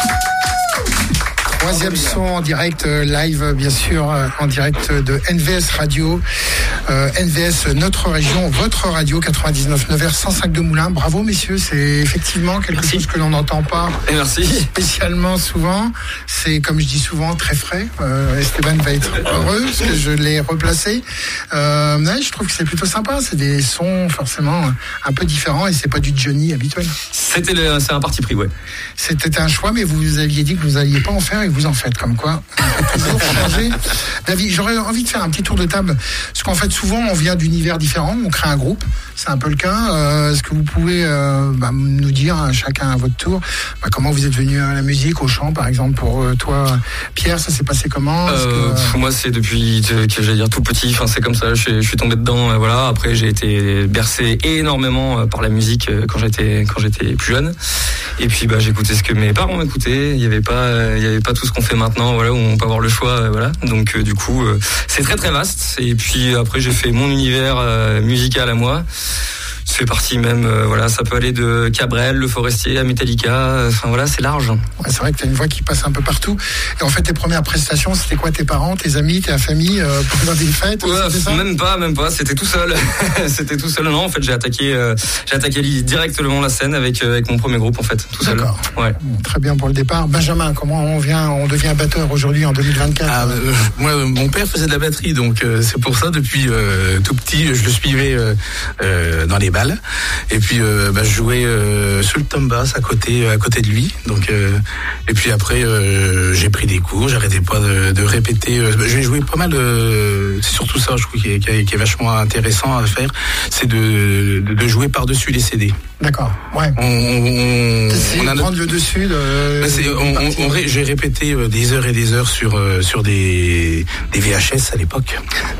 Troisième son en direct, euh, live bien sûr, euh, en direct de N V S Radio. Euh, N V S, notre région, votre radio, quatre-vingt-dix-neuf neuf cent cinq de Moulins. Bravo messieurs, c'est effectivement quelque Merci. chose que l'on n'entend pas Et merci. spécialement souvent. C'est, comme je dis souvent, très frais. Euh, Esteban va être heureux parce que je l'ai replacé. Euh, ouais, je trouve que c'est plutôt sympa. C'est des sons forcément un peu différents et c'est pas du Johnny habituel. C'était le, c'est un parti pris, ouais. C'était un choix, mais vous aviez dit que vous n'alliez pas en faire et vous en faites, comme quoi on peut toujours changer. David, j'aurais envie de faire un petit tour de table, parce qu'en fait, souvent, on vient d'univers différents, on crée un groupe, c'est un peu le cas. Euh, est-ce que vous pouvez euh, bah, nous dire, chacun à votre tour, bah, comment vous êtes venu à la musique, au chant, par exemple, pour euh, toi, Pierre, ça s'est passé comment? Est-ce Euh, que, pff, moi, c'est depuis que que j'allais dire tout petit. Enfin, c'est comme ça. Je, suis- je suis tombé dedans. euh, voilà. Après, j'ai été bercé énormément euh, par la musique euh, quand j'étais quand j'étais plus jeune. Et puis, bah, j'écoutais ce que mes parents écoutaient. Il y avait pas, euh, il y avait pas tout ce qu'on fait maintenant. Voilà, où on peut avoir le choix. euh, voilà. Donc, euh, du coup, euh, c'est très très vaste. Et puis après, j'ai fait mon univers euh, musical à moi. C'est parti même, euh, voilà, ça peut aller de Cabrel, Le Forestier à Metallica. Enfin voilà, c'est large. ouais, c'est vrai que tu as une voix qui passe un peu partout. Et en fait, tes premières prestations, c'était quoi? Tes parents, tes amis, ta famille, euh, pendant des fêtes? Ouais, c'était ça même pas, même pas. C'était tout seul. C'était tout seul. Non, en fait, j'ai attaqué, euh, j'ai attaqué directement la scène avec euh, avec mon premier groupe, en fait, tout seul. D'accord. Ouais. Très bien pour le départ. Benjamin, comment on vient, on devient batteur aujourd'hui en deux mille vingt-quatre? Ah, euh, moi, euh, mon père faisait de la batterie, donc euh, c'est pour ça, depuis euh, tout petit, je le suivais euh, euh, dans les balles. Et puis, euh, bah, je jouais euh, sur le tom-bass à côté, à côté de lui. Donc, euh, et puis après, euh, j'ai pris des cours, j'arrêtais pas de, de répéter. Euh, j'ai joué pas mal. Euh, c'est surtout ça, je trouve, qui est, qui est, qui est vachement intéressant à faire, c'est de, de, de jouer par-dessus les C D. D'accord, ouais. On, on, C'est on a prendre le dessus de... Bah, c'est- on- on- on ré- j'ai répété euh, des heures et des heures sur euh, sur des des V H S à l'époque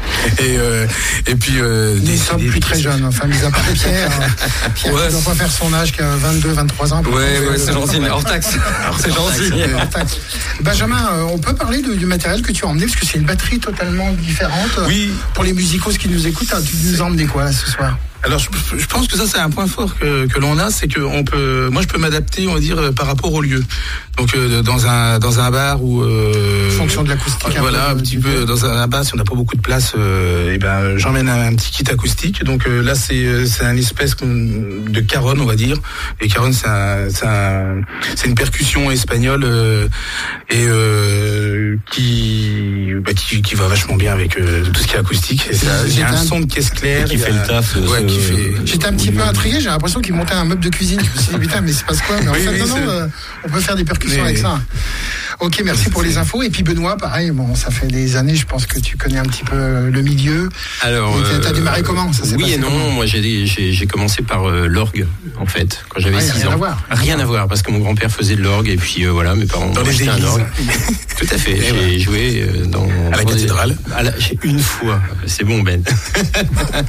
et euh, et puis euh, Nous des sommes des- plus des- très jeunes, enfin, mis à part Pierre. Pierre Ouais, qui ne doit pas faire son âge, qui a vingt-deux, vingt-trois ans. Ouais, ouais, c'est gentil, mais hors taxe. C'est gentil. Hors taxe. Benjamin, euh, on peut parler de- du matériel que tu as emmené, parce que c'est une batterie totalement différente. Oui. Pour les musicos qui nous écoutent, hein, tu nous as emmené quoi, là, ce soir? Alors je, je pense que ça c'est un point fort que, que l'on a, c'est que on peut, moi je peux m'adapter, on va dire, euh, par rapport au lieu. Donc euh, dans un dans un bar ou euh, En fonction de l'acoustique. un voilà, peu, un de- petit du- peu dans un bar, si on n'a pas beaucoup de place, euh, et ben j'emmène un, un petit kit acoustique. Donc euh, là c'est euh, c'est un espèce de caronne, on va dire. Et caronne c'est un, c'est un, c'est une percussion espagnole euh, et euh, qui, bah, qui qui va vachement bien avec euh, tout ce qui est acoustique. Et ça, il y a un son de caisse claire Qui il y a- fait le taf, Ouais, ce- qui fait. J'étais un petit peu intrigué, j'ai l'impression qu'il montait un meuble de cuisine. Je me suis dit, putain, mais c'est pas quoi. Mais en Oui, fait, oui, non, non, c'est- euh, on peut faire des percussions Mais- avec ça. Ok, merci pour les infos. Et puis Benoît, pareil, bon, ça fait des années, je pense que tu connais un petit peu euh, le milieu. Alors, Et t'as- t'as démarré comment? Ça s'est oui passé et non. comment Moi, j'ai j'ai j'ai commencé par euh, l'orgue, en fait, quand j'avais Ouais, six rien ans. à voir. Rien à voir, parce que mon grand-père faisait de l'orgue et puis euh, voilà, mes parents Dans ont les acheté un églises. orgue. Tout à fait. J'ai ouais. joué euh, dans À la dans des- cathédrale. à la- j'ai- une fois. C'est bon, Ben. Ça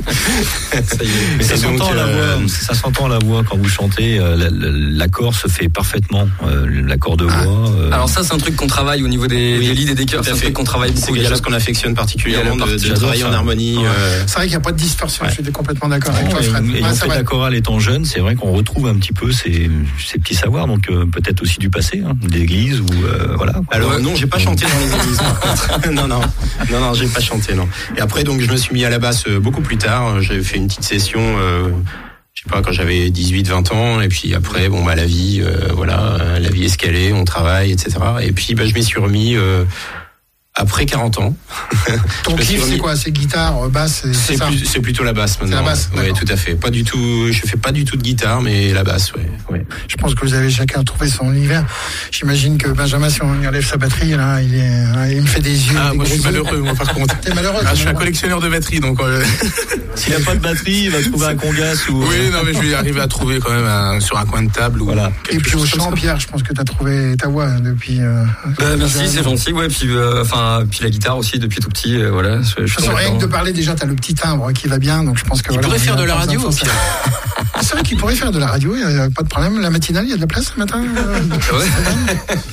y est. Mais ça Et donc, s'entend à la euh, voix, ça s'entend à la voix quand vous chantez. euh, la- la- L'accord se fait parfaitement, euh, l'accord de Ah. voix. euh, Alors ça, c'est un truc qu'on travaille au niveau des, Oui, des leads et des chœurs. tout C'est à un fait. truc qu'on travaille C'est beaucoup. Il y quelque a la- chose qu'on affectionne il y a particulièrement la de, partie- de travailler j'adore en ça. harmonie. Ouais. euh, C'est vrai qu'il n'y a pas de distorsion, Ouais. je suis complètement d'accord avec toi, et, Fred. et Ouais, en c'est fait, vrai. la chorale étant jeune, c'est vrai qu'on retrouve un petit peu ces, ces petits savoirs, donc euh, peut-être aussi du passé, hein, d'église ou euh, voilà. Alors Ouais. non, j'ai pas chanté dans les églises. par contre. non, non, non, non, j'ai pas chanté, non. Et après, donc, je me suis mis à la basse euh, beaucoup plus tard. J'avais fait une petite session, euh, je sais pas, quand j'avais dix-huit, vingt ans. Et puis après, bon, bah, la vie, euh, voilà, euh, la vie escalée, on travaille, et cetera. Et puis, bah, je m'y suis remis euh, après quarante ans. Ton Je me suis kiff, c'est remis- quoi? C'est guitare, basse, c'est c'est C'est ça? plus- c'est plutôt la basse maintenant. C'est la basse, ouais, d'accord. tout à fait. Pas du tout. Je fais pas du tout de guitare, mais la basse, ouais. ouais. Je pense que vous avez chacun trouvé son univers. J'imagine que Benjamin, si on y enlève sa batterie, là, il, est, il me fait des yeux. Ah, des moi je suis gros yeux. malheureux, moi par contre. T'es malheureux. Ah, t'es je suis un malheureux. collectionneur de batteries, donc. euh, S'il n'a pas de batterie, il va trouver un congas ou. Oui, non, mais je vais arriver à trouver quand même un- sur un coin de table ou Voilà. Et puis au chant, Pierre, je pense que tu as trouvé ta voix depuis. Euh, Bah, merci, jeune. c'est gentil. Ouais, puis euh, enfin, puis la guitare aussi depuis tout petit. euh, voilà. Je, je De suis toute façon, tombé rien que de dedans. parler, déjà, tu as le petit timbre qui va bien, donc je pense que. Il voilà, pourrait on faire est de la dans un radio, sens- Pierre. Ah, c'est vrai qu'il pourrait faire de la radio, il n'y a pas de problème. La matinale, il y a de la place le matin euh, Ouais.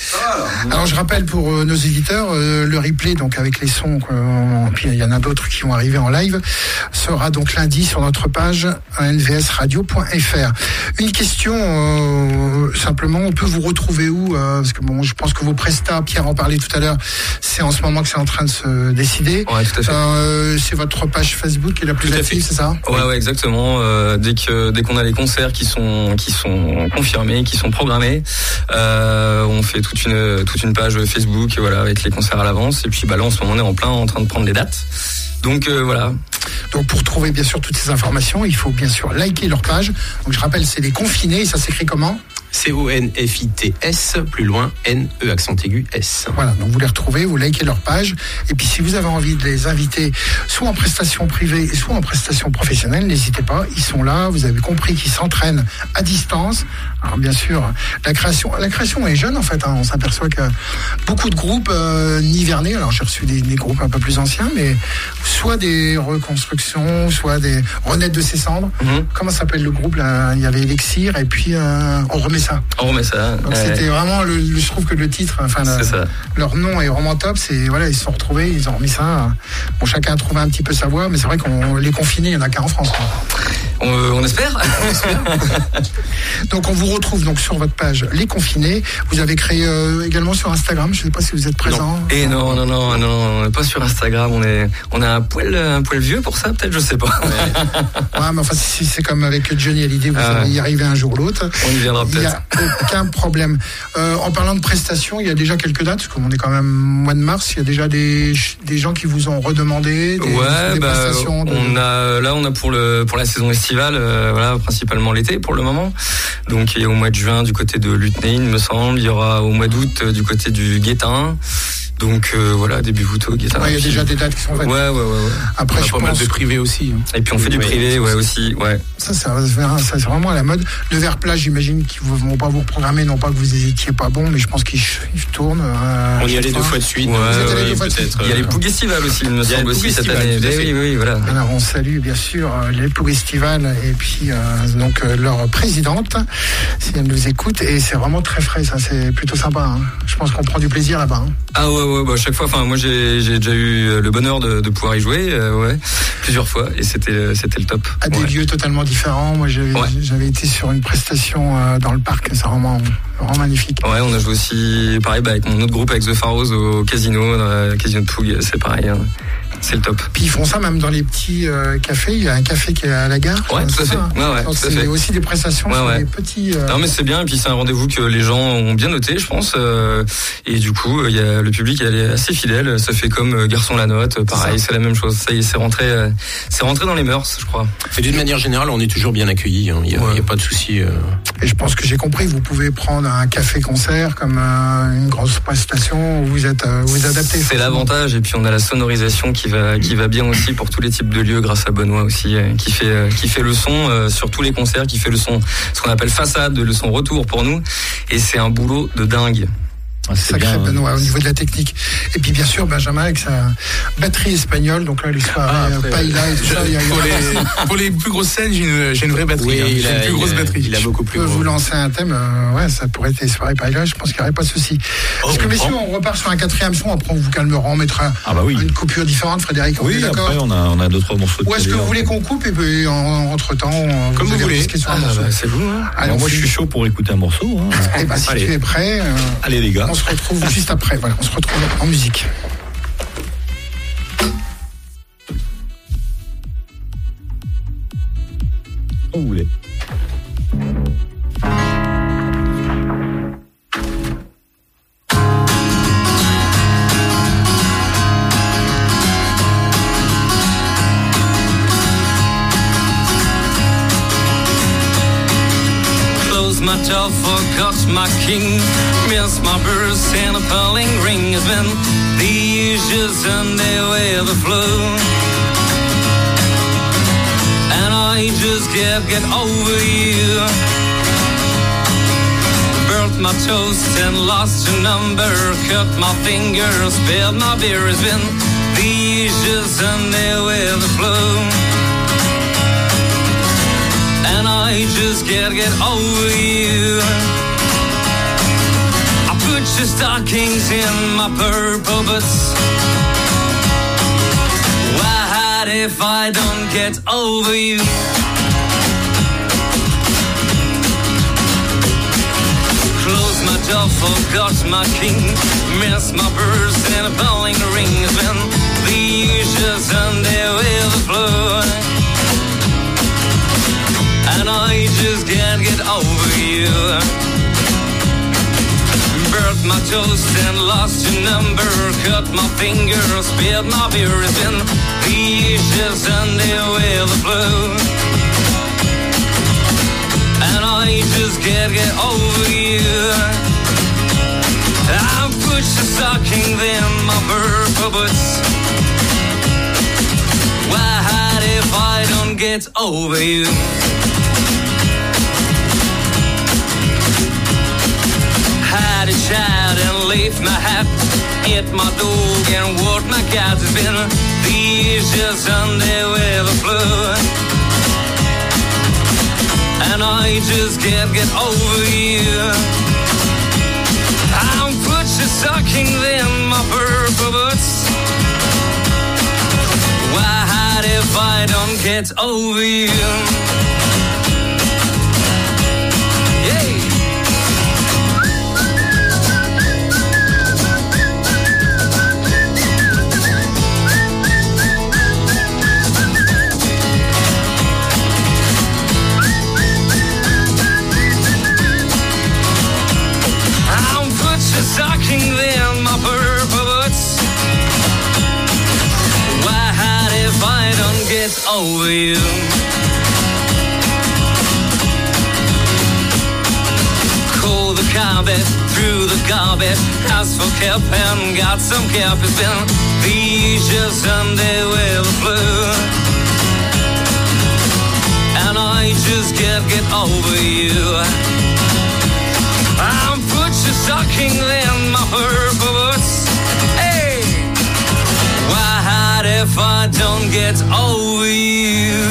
Alors je rappelle pour euh, nos éditeurs, euh, le replay donc avec les sons, euh, puis il y en a d'autres qui vont arriver en live, sera donc lundi sur notre page n v s radio point f r. Une question euh, simplement, on peut vous retrouver où euh, parce que bon, je pense que vos prestats, Pierre en parlait tout à l'heure, c'est en ce moment que c'est en train de se décider. Ouais, tout à fait. Euh, c'est votre page Facebook qui est la plus active, c'est ça? Ouais, ouais, exactement. Euh, dès que dès qu'on a les concerts qui sont qui sont confirmés, qui sont programmés, euh, on fait toute une toute une page Facebook, voilà, avec les concerts à l'avance. Et puis bah là, en ce moment, on est en plein en train de prendre les dates. Donc euh, voilà. Donc pour trouver bien sûr toutes ces informations, il faut bien sûr liker leur page. Donc je rappelle, c'est les confinés. Ça s'écrit comment? C O N F I T S, plus loin, N E accent aigu S. Voilà, donc vous les retrouvez, vous likez leur page. Et puis si vous avez envie de les inviter, soit en prestation privée, soit en prestation professionnelle, n'hésitez pas, ils sont là. Vous avez compris qu'ils s'entraînent à distance. Alors bien sûr, la création, la création est jeune en fait. Hein. On s'aperçoit que beaucoup de groupes euh, nivernais. Alors j'ai reçu des, des groupes un peu plus anciens, mais soit des reconstructions, soit des renaître de ses cendres. Mm-hmm. Comment s'appelle le groupe là? Il y avait Elixir et puis euh, on remet ça. On remet ça. Donc ouais. C'était vraiment le, le, je trouve que le titre, enfin le, ça. leur nom est vraiment top. C'est voilà, ils se sont retrouvés, ils ont remis ça. Bon, chacun a trouvé un petit peu sa voix, mais c'est vrai qu'on les confinés, il y en a qu'un en France. On, on espère. On espère. Donc on vous retrouve donc sur votre page Les Confinés. Vous avez créé euh, également sur Instagram. Je ne sais pas si vous êtes présent. Non. Et non, non, non, non, on n'est pas sur Instagram. On est, on a un poil, un poil vieux pour ça, peut-être, je sais pas. Ouais, ouais mais enfin c'est, c'est comme avec Johnny Hallyday, vous ah, allez y arriver un jour ou l'autre. On y viendra peut-être. Il n'y a aucun problème. Euh, en parlant de prestations, il y a déjà quelques dates, parce qu'on est quand même mois de mars. Il y a déjà des, des gens qui vous ont redemandé des, ouais, des bah, prestations. De... On a là, on a pour le pour la saison estivale, euh, voilà, principalement l'été pour le moment. Donc il y a au mois de juin du côté de Lutné, il me semble. Il y aura au mois d'août du côté du Guettin. Donc euh, voilà, début août au Guettin. Ouais, il y a déjà des dates qui sont faites. Ouais, ouais, ouais. ouais. Après, on a je pas pense... mal de privé aussi. Hein. Et puis on fait oui, du oui, privé, ouais, aussi, ouais. Ça, ça, ça, c'est vraiment à la mode. Le Verplas, j'imagine qu'ils ne vont pas vous reprogrammer, non pas que vous n'étiez pas bon, mais je pense qu'ils ils tournent. Euh, on y allait deux fois de suite. Ouais, ouais, deux fois de suite. Il y a les Pougues estivales aussi, il me semble aussi cette année. Oui, oui, voilà. Alors on salue bien sûr les Pougues estivales et puis euh, donc euh, leur présidente, si elle nous écoute, et c'est vraiment très frais, ça, c'est plutôt sympa. Hein. Je pense qu'on prend du plaisir là-bas. Hein. Ah ouais, ouais, bah chaque fois. Enfin, moi j'ai, j'ai déjà eu le bonheur de, de pouvoir y jouer, euh, ouais, plusieurs fois, et c'était, c'était le top. À ouais. des lieux totalement différents. Moi, j'avais, ouais. j'avais été sur une prestation euh, dans le parc, c'est vraiment, vraiment magnifique. Ouais, on a joué aussi, pareil, bah, avec mon autre groupe, avec The Pharos au casino, dans la casino de Pougue, c'est pareil. Hein. C'est le top. Puis ils font ça même dans les petits euh, cafés. Il y a un café qui est à la gare. Ouais, tout à fait. Ça, ouais, ouais, donc tout à c'est fait. aussi des prestations ouais, sur ouais. les petits. Euh... Non mais c'est bien. Et puis c'est un rendez-vous que les gens ont bien noté, je pense. Euh, et du coup, il y a le public, elle est assez fidèle. Ça fait comme Garçon la note. Pareil, c'est, c'est la même chose. Ça y est, c'est rentré, euh, c'est rentré dans les mœurs, je crois. Et d'une manière générale, on est toujours bien accueillis. Il n'y a, ouais. a pas de souci. Euh... Et je pense que j'ai compris. Vous pouvez prendre un café-concert comme euh, une grosse prestation où vous êtes, euh, vous adaptez. C'est l'avantage. Et puis on a la sonorisation qui va, qui va bien aussi pour tous les types de lieux, grâce à Benoît aussi, euh, qui fait euh, qui fait le son euh, sur tous les concerts, qui fait le son, ce qu'on appelle façade, le son retour pour nous, et c'est un boulot de dingue. C'est sacré bien, Benoît, hein. Au niveau de la technique. Et puis bien sûr Benjamin avec sa batterie espagnole, donc là les soirées ah, Paella et tout ça. Il y a, pour, les, pour les plus grosses scènes, j'ai une, j'ai une vraie batterie. Oui, hein. J'ai a, une plus grosse a, batterie. Il a beaucoup plus. Je peux gros. vous lancer un thème, euh, ouais, ça pourrait être les soirées Paella, je pense qu'il n'y aurait pas de souci. Oh, Est-ce que messieurs, on repart sur un quatrième son, après on vous calmera, on mettra ah bah oui. une coupure différente, Frédéric, on oui, est d'accord. Après on a, on a d'autres morceaux de Ou est-ce que vous voulez qu'on coupe et puis entre temps, comme vous, vous voulez. Ah, bah, c'est vous. Hein. Alors moi je suis chaud pour écouter un morceau. Hein. Et bah si Allez. tu es prêt, euh, allez les gars, on se retrouve juste après. Voilà, on se retrouve en musique. Comme vous voulez. My jaw forgot my king, miss my birds and a pulling ring has been the years and the way of the flow. And I just can't get over you. Burnt my toast and lost your number, cut my fingers, spilled my beer has been the years and the way of the flow. And I just can't get over you. I put your stockings in my purple boots. Why hide if I don't get over you? Close my door, forgot my king. Miss my purse and a bowling rings. When the usuals under with the floor, and I just can't get over you. Burnt my toast and lost your number. Cut my fingers, spilled my beer. It's been the usuals under with the floor, and I just can't get over you. I put your stocking in my purple boots. Why hide if I don't get over you? Had a child and left my hat, ate my dog and walked my cat. It's been the easiest Sunday with the flood, and I just can't get over you. I'll put your stockings in my purple boots. Why hide if I don't get over you? Yeah. Stocking in my purple boots. Why hide if I don't get over you? Call the carpet, through the carpet, ask for help and got some help. It's been the easier Sunday with the flu, and I just can't get over you. I'll put your stocking in my purple boots. Hey, why hide if I don't get over you?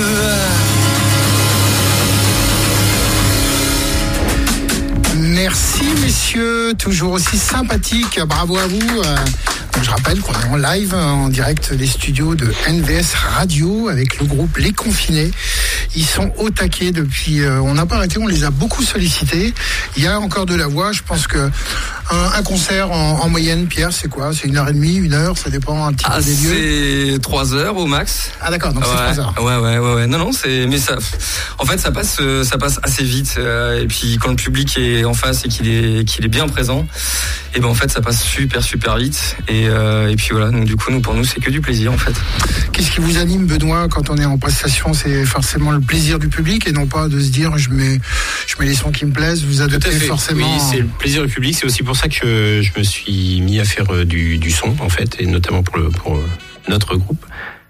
Merci messieurs, toujours aussi sympathique. Bravo à vous. Je rappelle qu'on est en live, en direct des studios de N V S Radio avec le groupe Les Confinés. Ils sont au taquet depuis, euh, on n'a pas arrêté, on les a beaucoup sollicités. Il y a encore de la voix, je pense que un, un concert en, en moyenne, Pierre, c'est quoi? C'est une heure et demie, une heure, ça dépend un petit ah, peu des lieux. C'est trois heures au max. Ah d'accord, donc ouais, c'est trois heures. Ouais, ouais, ouais, ouais. Non, non, c'est, mais ça, en fait, ça passe, ça passe assez vite. Euh, et puis quand le public est en face et qu'il est, qu'il est bien présent, et ben en fait, ça passe super, super vite. Et, euh, et puis voilà, donc du coup, nous, pour nous, c'est que du plaisir en fait. Qu'est-ce qui vous anime, Benoît, quand on est en prestation? C'est forcément le plaisir du public et non pas de se dire je mets, je mets les sons qui me plaisent. Vous adoptez forcément. Oui, c'est le plaisir du public. C'est aussi pour ça que je me suis mis à faire du, du son en fait, et notamment pour, le, pour notre groupe.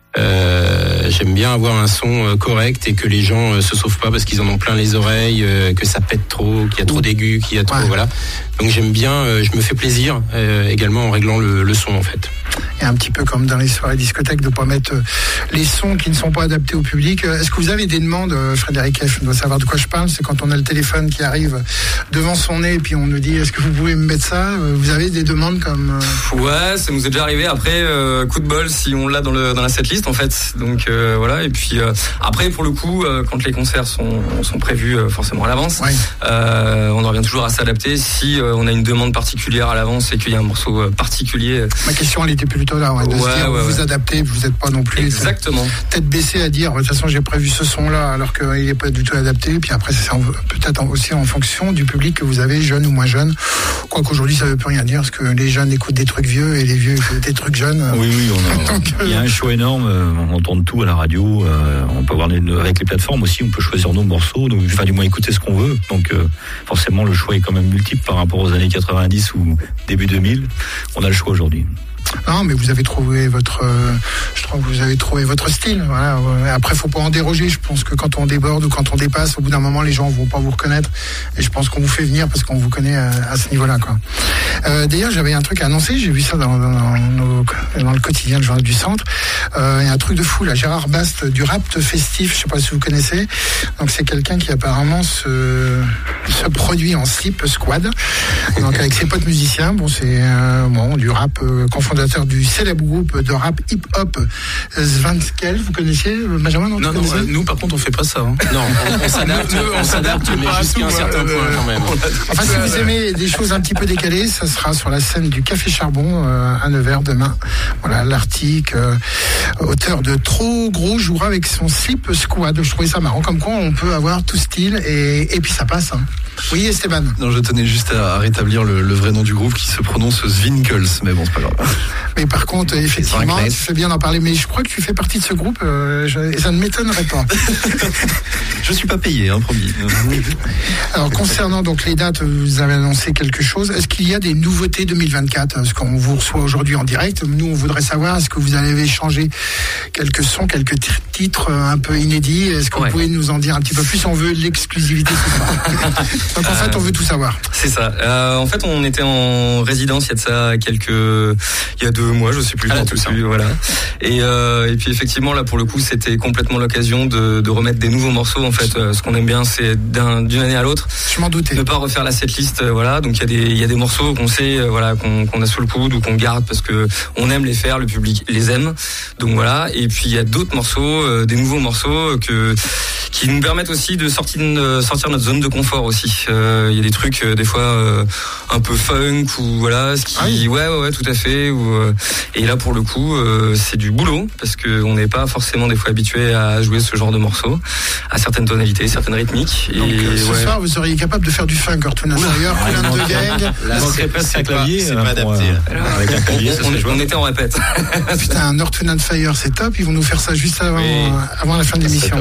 Euh, j'aime bien avoir un son correct et que les gens euh, se sauvent pas parce qu'ils en ont plein les oreilles, euh, que ça pète trop, qu'il y a trop d'aigus, qu'il y a trop, ouais. Voilà. Donc j'aime bien, euh, je me fais plaisir euh, également en réglant le, le son en fait. Et un petit peu comme dans les soirées discothèques de pas mettre les sons qui ne sont pas adaptés au public. Est-ce que vous avez des demandes, Frédéric F? Je dois savoir de quoi je parle. C'est quand on a le téléphone qui arrive devant son nez et puis on nous dit est-ce que vous pouvez me mettre ça? Vous avez des demandes comme ouais, ça nous est déjà arrivé. Après, euh, coup de bol si on l'a dans le dans la setlist en fait. Donc euh, voilà. Et puis euh, après pour le coup, euh, quand les concerts sont sont prévus euh, forcément à l'avance, ouais. euh, on en revient toujours à s'adapter si euh, on a une demande particulière à l'avance et qu'il y a un morceau euh, particulier. Ma question elle était plutôt là, ouais, de ouais, se dire ouais, vous ouais. adaptez, vous n'êtes pas non plus exactement tête baissée à dire de toute façon j'ai prévu ce son là alors qu'il n'est pas du tout adapté. Et puis après c'est peut-être aussi en fonction du public que vous avez, jeune ou moins jeune. Quoi qu'aujourd'hui ça ne veut plus rien dire parce que les jeunes écoutent des trucs vieux et les vieux écoutent des trucs jeunes. Oui oui, on a, donc, il y a un choix énorme, on entend de tout à la radio, euh, on peut avoir des, avec les plateformes aussi, on peut choisir nos morceaux, donc enfin du moins écouter ce qu'on veut. Donc euh, forcément le choix est quand même multiple par rapport aux années quatre-vingt-dix ou début deux mille. On a le choix aujourd'hui. Non, mais vous avez trouvé votre, euh, je trouve que vous avez trouvé votre style. Voilà. Après, faut pas en déroger. Je pense que quand on déborde ou quand on dépasse, au bout d'un moment, les gens vont pas vous reconnaître. Et je pense qu'on vous fait venir parce qu'on vous connaît à, à ce niveau-là, quoi. Euh, d'ailleurs, j'avais un truc à annoncer. J'ai vu ça dans, dans, dans, nos, dans le quotidien, le journal du Centre. Euh, il y a un truc de fou là. Gérard Bast du Rap Festif. Je sais pas si vous connaissez. Donc c'est quelqu'un qui apparemment se, se produit en slip squad. Donc avec ses potes musiciens. Bon, c'est euh, bon du rap, euh, cofondateur du célèbre groupe de rap hip-hop Svanskel. Vous connaissiez Benjamin? Non, non, non euh, nous par contre on fait pas ça. Hein. Non, on, on s'adapte, on s'adapte, mais jusqu'à un certain point quand même. Enfin, si vous aimez des choses un petit peu décalées, ça sera sur la scène du Café Charbon euh, à Nevers demain. Voilà, l'Arctique, euh, auteur de Trop Gros, jouera avec son slip squad. Je trouvais ça marrant, comme quoi on peut avoir tout style et, et puis ça passe. Hein. Oui, Esteban. Non, je tenais juste à, à rétablir le, le vrai nom du groupe qui se prononce Zwinkels, mais bon, c'est pas grave. Mais par contre, effectivement, tu fais bien d'en parler, mais je crois que tu fais partie de ce groupe euh, je, et ça ne m'étonnerait pas. Je suis pas payé, hein, promis. Alors, concernant donc les dates, vous avez annoncé quelque chose. Est-ce qu'il y a des nouveautés deux mille vingt-quatre? Est-ce qu'on vous reçoit aujourd'hui en direct? Nous, on voudrait savoir, est-ce que vous avez changé quelques sons, quelques titres un peu inédits? Est-ce que ouais. vous pouvez nous en dire un petit peu plus? On veut l'exclusivité ce soir. Donc en fait, on veut tout savoir. C'est ça. Euh, en fait, on était en résidence il y a de ça quelques, il y a deux mois, je sais plus. Ah, tout ça. Voilà. Et euh, et puis effectivement là, pour le coup, c'était complètement l'occasion de, de remettre des nouveaux morceaux. En fait, euh, ce qu'on aime bien, c'est d'un, d'une année à l'autre. Je m'en doutais. Ne pas refaire la setlist. Euh, voilà. Donc il y a des, il y a des morceaux qu'on sait, euh, voilà, qu'on, qu'on a sous le coude ou qu'on garde parce que on aime les faire, le public les aime. Donc voilà. Et puis il y a d'autres morceaux, euh, des nouveaux morceaux que qui nous permettent aussi de sortir, de sortir notre zone de confort aussi. Il euh, y a des trucs euh, des fois euh, un peu funk ou voilà, ce qui ah oui. ouais, ouais ouais tout à fait. Ou, euh, et là pour le coup euh, c'est du boulot parce que on n'est pas forcément des fois habitué à jouer ce genre de morceaux, à certaines tonalités, certaines rythmiques. Donc et euh, ce ouais. soir vous seriez capable de faire du funk, Earth, Wind and Fire, Cool and the Gang. Là c'est pas un clavier, c'est pas adapté. Avec un clavier, on, on, on était en répète. Putain, Earth, Wind and Fire, c'est top. Ils vont nous faire ça juste avant, oui. avant la fin de l'émission.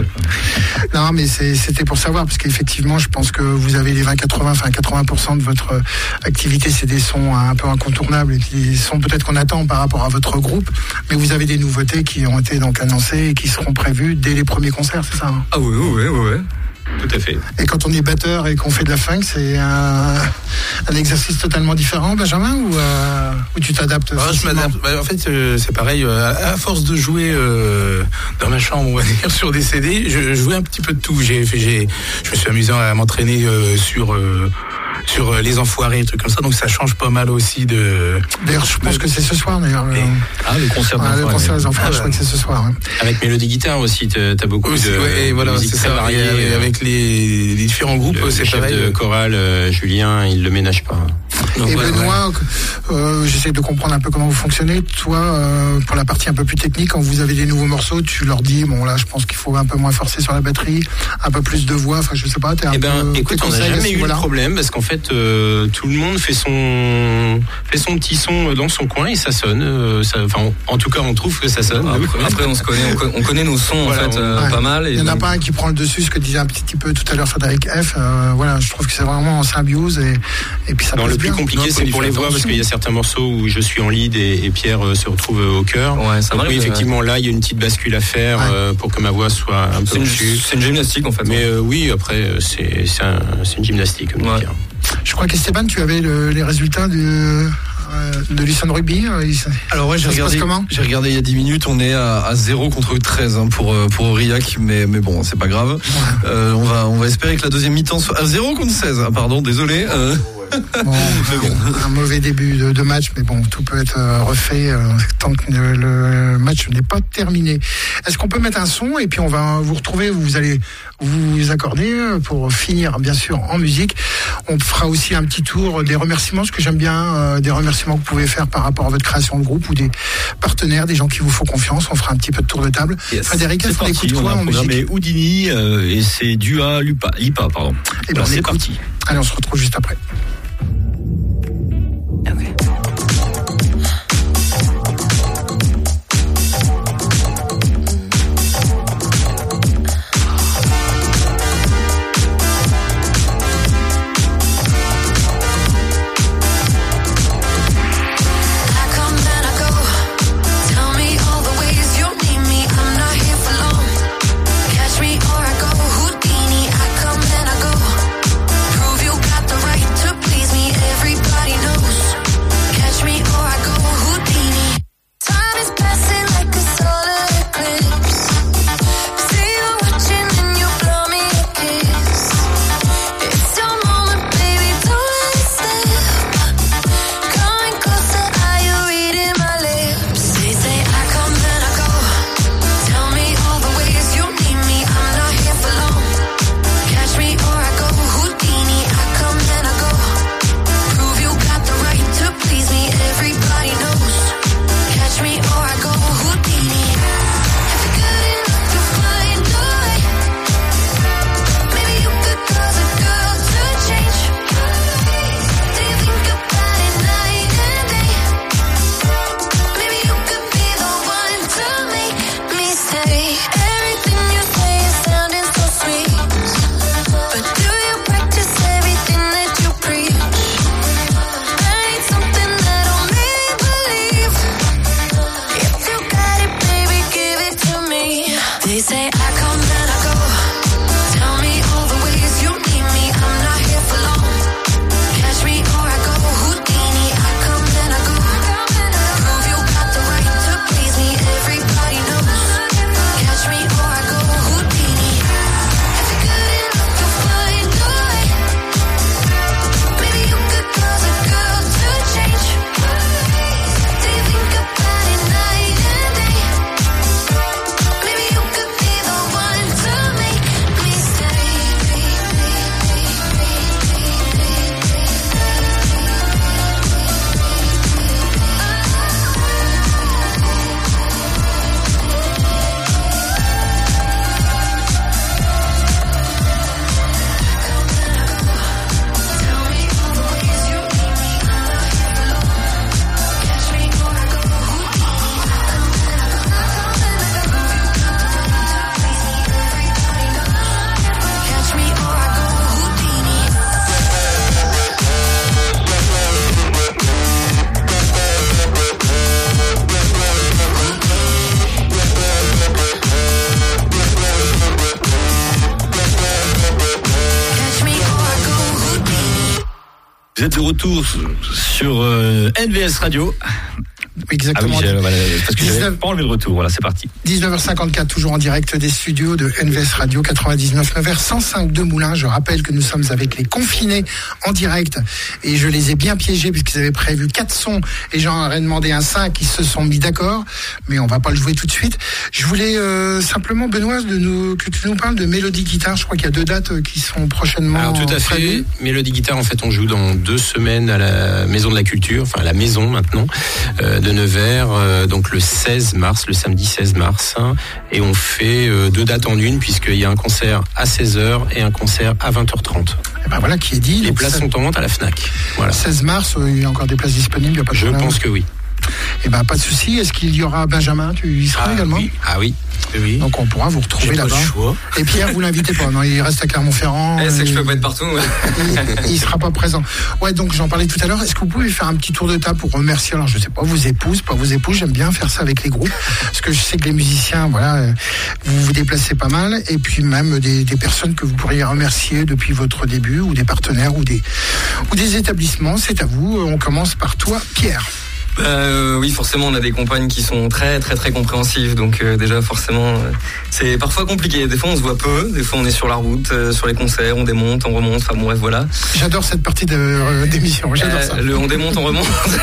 Non mais c'est, c'était pour savoir parce qu'effectivement je pense que vous avez les vingt quatre-vingts, enfin quatre-vingts pour cent de votre activité, c'est des sons un peu incontournables et des sons peut-être qu'on attend par rapport à votre groupe, mais vous avez des nouveautés qui ont été donc annoncées et qui seront prévues dès les premiers concerts, c'est ça hein? Ah oui, oui, oui, oui. Tout à fait. Et quand on est batteur et qu'on fait de la funk, c'est un, un exercice totalement différent, Benjamin, ou, euh, ou tu t'adaptes? Ah, je m'adapte. Bah, en fait, euh, c'est pareil. Euh, à force de jouer euh, dans ma chambre, on va dire, sur des C D, je jouais un petit peu de tout. J'ai, fait, j'ai, je me suis amusé à m'entraîner euh, sur. Euh, sur les enfoirés, trucs comme ça, donc ça change pas mal aussi de... D'ailleurs, je pense que c'est ce soir, d'ailleurs. Le... Ah, le concert ah, des le concert des enfoirés, ah, je crois que c'est ce soir. Hein. Avec Mélodie Guitare aussi, t'as beaucoup aussi, de, ouais, et voilà, de musique c'est très ça, variée. Et avec les, les différents groupes, le, c'est le chef pareil. de chorale, euh, Julien, il le ménage pas. Donc, et ouais, Benoît, ouais. euh, j'essaie de comprendre un peu comment vous fonctionnez. Toi, euh, pour la partie un peu plus technique, quand vous avez des nouveaux morceaux, tu leur dis, bon là, je pense qu'il faut un peu moins forcer sur la batterie, un peu plus de voix, enfin, je sais pas, t'es un eh ben, peu... écoute, on n'a jamais eu de problème, parce qu'en fait, euh, tout le monde fait son, fait son petit son dans son coin et ça sonne. Euh, ça, enfin, en tout cas, on trouve que ça sonne. Après, après on se connaît, on, co- on connaît nos sons, voilà, en fait, euh, ouais. pas mal. Et il y en a donc... pas un qui prend le dessus, ce que disait un petit peu tout à l'heure Frédéric F. Euh, voilà, je trouve que c'est vraiment en symbiose et, et puis ça non, passe le plus bien. compliqué, non, c'est pour les voix, parce qu'il y a certains morceaux où je suis en lead et, et Pierre euh, se retrouve au cœur. Ouais, ça donc, va, oui, effectivement, là, il y a une petite bascule à faire ouais. euh, pour que ma voix soit un c'est peu une, au-dessus. C'est une gymnastique, en fait. Mais euh, oui, après, c'est, c'est, un, c'est une gymnastique, comme ouais. dire. Je crois qu'Esteban, tu avais le, les résultats de, euh, de Lucien Rugby. Alors ouais, j'ai regardé, j'ai regardé il y a dix minutes, on est à, à zéro contre treize hein, pour, pour Aurillac, mais, mais bon, c'est pas grave. Ouais. Euh, on, va, on va espérer que la deuxième mi-temps soit à zéro contre seize. Ah, pardon, désolé. Euh... Bon, bon. Un mauvais début de, de match, mais bon, tout peut être refait euh, tant que le, le match n'est pas terminé. Est-ce qu'on peut mettre un son et puis on va vous retrouver, vous allez vous accorder pour finir, bien sûr, en musique. On fera aussi un petit tour des remerciements, ce que j'aime bien, euh, des remerciements que vous pouvez faire par rapport à votre création de groupe ou des partenaires, des gens qui vous font confiance. On fera un petit peu de tour de table. Yes. Frédéric, est-ce qu'on écoute quoi en musique? Houdini euh, et c'est Dua Lipa, Lipa pardon. Et ben, c'est parti. Allez, on se retrouve juste après. I come then I go. Vous êtes de retour sur euh, N V S Radio. Exactement. Ah oui, voilà, parce que dix-neuf... j'avais pas enlevé le retour. Voilà, c'est parti. dix-neuf heures cinquante-quatre, toujours en direct des studios de N V S Radio quatre-vingt-dix-neuf neuf R cent cinq de Moulins. Je rappelle que nous sommes avec les confinés en direct et je les ai bien piégés puisqu'ils avaient prévu quatre sons et j'en aurais demandé un cinq. Ils se sont mis d'accord, mais on va pas le jouer tout de suite. Je voulais euh, simplement, Benoît, de nous, que tu nous parles de Mélodie Guitare. Je crois qu'il y a deux dates qui sont prochainement. Alors tout à fait. Prévues. Mélodie Guitare, en fait, on joue dans deux semaines à la Maison de la Culture, enfin à la maison maintenant. Euh, de Nevers, euh, donc le seize mars, le samedi seize mars, hein, et on fait euh, deux dates en une puisqu'il y a un concert à seize heures et un concert à vingt heures trente. Et ben voilà qui est dit. Les places ça... sont en vente à la Fnac. Voilà. seize mars, euh, il y a encore des places disponibles, il y a pas de Je problème. pense que oui. Eh ben pas de souci. Est-ce qu'il y aura Benjamin? Tu y seras ah, également? Oui. Ah oui. Oui. Donc on pourra vous retrouver J'ai là-bas. Pas le choix. Et Pierre, vous l'invitez pas, non? Il reste à Clermont-Ferrand. Eh, c'est et... que je peux pas être partout. Ouais. il, il sera pas présent. Ouais, donc j'en parlais tout à l'heure. Est-ce que vous pouvez faire un petit tour de table pour remercier, alors je sais pas, vos épouses, pas vos épouses. J'aime bien faire ça avec les groupes parce que je sais que les musiciens, voilà, vous vous déplacez pas mal, et puis même des, des personnes que vous pourriez remercier depuis votre début, ou des partenaires, ou des ou des établissements. C'est à vous. On commence par toi, Pierre. Euh, oui, forcément, on a des compagnes qui sont très, très, très compréhensives. Donc euh, déjà, forcément, euh, c'est parfois compliqué. Des fois, on se voit peu. Des fois, on est sur la route, euh, sur les concerts, on démonte, on remonte. Enfin bon, bref, voilà. J'adore cette partie de, euh, d'émission. J'adore euh, ça. Le on démonte, on remonte.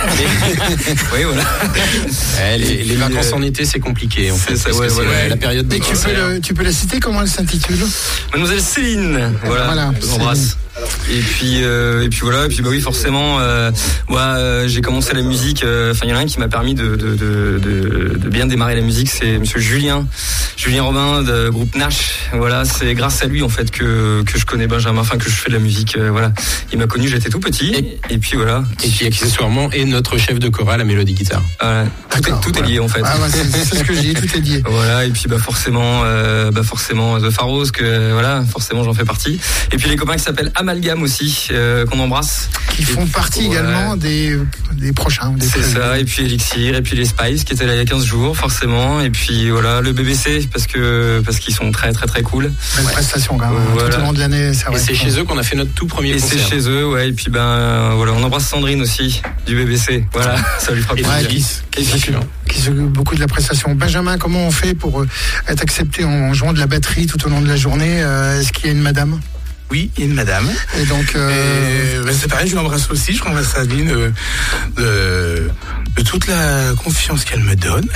Oui, voilà. Ouais, les, les vacances en été, c'est compliqué. En fait, c'est ça, ouais, c'est ouais, la période. Mais tu peux, le, tu peux la citer. Comment elle s'intitule? Mademoiselle Céline. Voilà. voilà je vous embrasse. Et puis euh, et puis voilà, et puis bah oui, forcément euh, moi euh, j'ai commencé la musique, enfin euh, il y en a un qui m'a permis de de, de de de bien démarrer la musique, c'est monsieur Julien Julien Robin de groupe Nash. Voilà, c'est grâce à lui en fait que que je connais Benjamin, enfin que je fais de la musique, euh, voilà. Il m'a connu, j'étais tout petit et, et puis voilà. Et puis accessoirement est notre chef de chorale à Mélodie Guitare. Voilà, tout est, tout voilà. est lié en fait. Ah ouais, c'est, c'est ce que j'ai dit, tout est lié. Voilà, et puis bah forcément euh, bah forcément The Pharos, que voilà, forcément j'en fais partie. Et puis les copains qui s'appellent Amalgame aussi, euh, qu'on embrasse. Qui font partie ouais. également des, des prochains. Des c'est prévus. Ça, et puis Elixir, et puis les Spice qui étaient là il y a quinze jours, forcément. Et puis voilà, le B B C, parce que parce qu'ils sont très très très cool. Belle ouais. prestation quand même, voilà. Tout au long de l'année. C'est vrai. Et c'est chez eux qu'on a fait notre tout premier et concert. Et c'est chez eux, ouais. Et puis ben voilà, on embrasse Sandrine aussi, du B B C. Voilà, ça lui fera plaisir. Et qui, qui s'occupe beaucoup de la prestation. Benjamin, comment on fait pour être accepté en jouant de la batterie tout au long de la journée? Est-ce qu'il y a une madame? Oui, il y a une madame. Et donc, euh... et, ben c'est pareil, je l'embrasse aussi. Je l'embrasse Adeline de, de, de toute la confiance qu'elle me donne.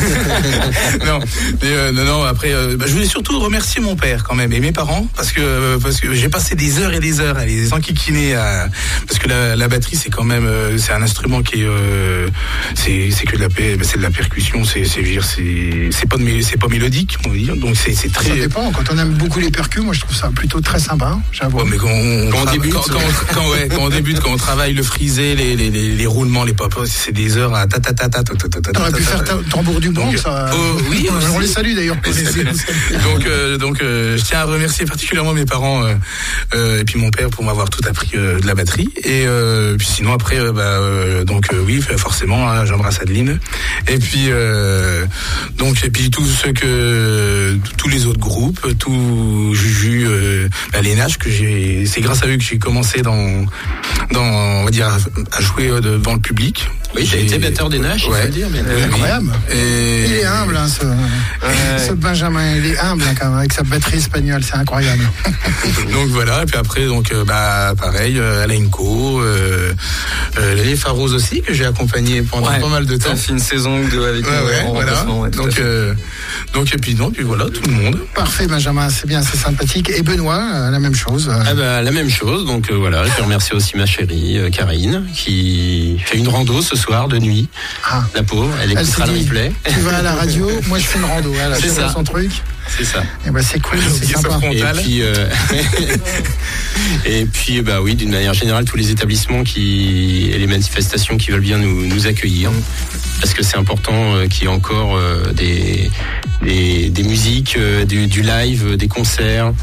non, mais, euh, non, non. Après, euh, ben, je voulais surtout remercier mon père quand même et mes parents parce que parce que j'ai passé des heures et des heures à les enquiquiner à, parce que la, la batterie c'est quand même euh, c'est un instrument qui est euh, c'est c'est que de la ben, c'est de la percussion, c'est c'est c'est c'est pas de, c'est pas mélodique, on va dire. Donc c'est c'est très. Ça dépend. Quand on aime beaucoup les percus, moi je trouve ça plutôt très sympa. J'avoue. Ouais, mais quand on, quand on débute, quand, quand, quand, ouais, quand on débute, quand on travaille le frisé, les, les, les, les roulements, les pop, c'est des heures à ta ta ta ta ta ta ta ta. T'aurais pu faire tambour du monde, ça. Euh, oui, on les salue d'ailleurs. donc, euh, donc, euh, je tiens à remercier particulièrement mes parents euh, euh, et puis mon père pour m'avoir tout appris euh, de la batterie. Et euh, puis sinon après, euh, bah, euh, donc euh, oui, forcément, hein, j'embrasse Adeline. Et puis euh, donc et puis tous ceux que tous les autres groupes, tout Juju, euh, bah, les Nash, que j'ai, c'est grâce à eux que j'ai commencé dans, dans, on va dire, à jouer devant le public. Oui, j'ai été batteur des Nash, ouais. il faut dire. Mais c'est incroyable. Et... Il est humble, hein, ce, ouais. ce Benjamin. Il est humble, hein, quand même, avec sa batterie espagnole, c'est incroyable. Donc voilà, et puis après, donc, bah, pareil, euh, Alenco, euh, euh, les Pharos aussi, que j'ai accompagné pendant ouais. pas mal de temps. Ça fait une saison ou deux avec ouais, nous. Ouais, voilà. Ouais, donc, euh, donc, et puis, non, puis voilà, tout le monde. Parfait, Benjamin, c'est bien, c'est sympathique. Et Benoît, euh, la même chose. Ah bah, la même chose, donc euh, voilà, je remercie aussi ma chérie, euh, Karine, qui fait une rando ce soir de nuit. Ah. La pauvre, elle écoutera le replay. Tu vas à la radio, moi je fais une rando. Voilà, c'est ça. Son truc. C'est ça. Et bah c'est cool, c'est sympa. Et puis, euh, et puis bah oui, d'une manière générale, tous les établissements qui et les manifestations qui veulent bien nous, nous accueillir, parce que c'est important euh, qu'il y ait encore euh, des, des des musiques, euh, du, du live, des concerts.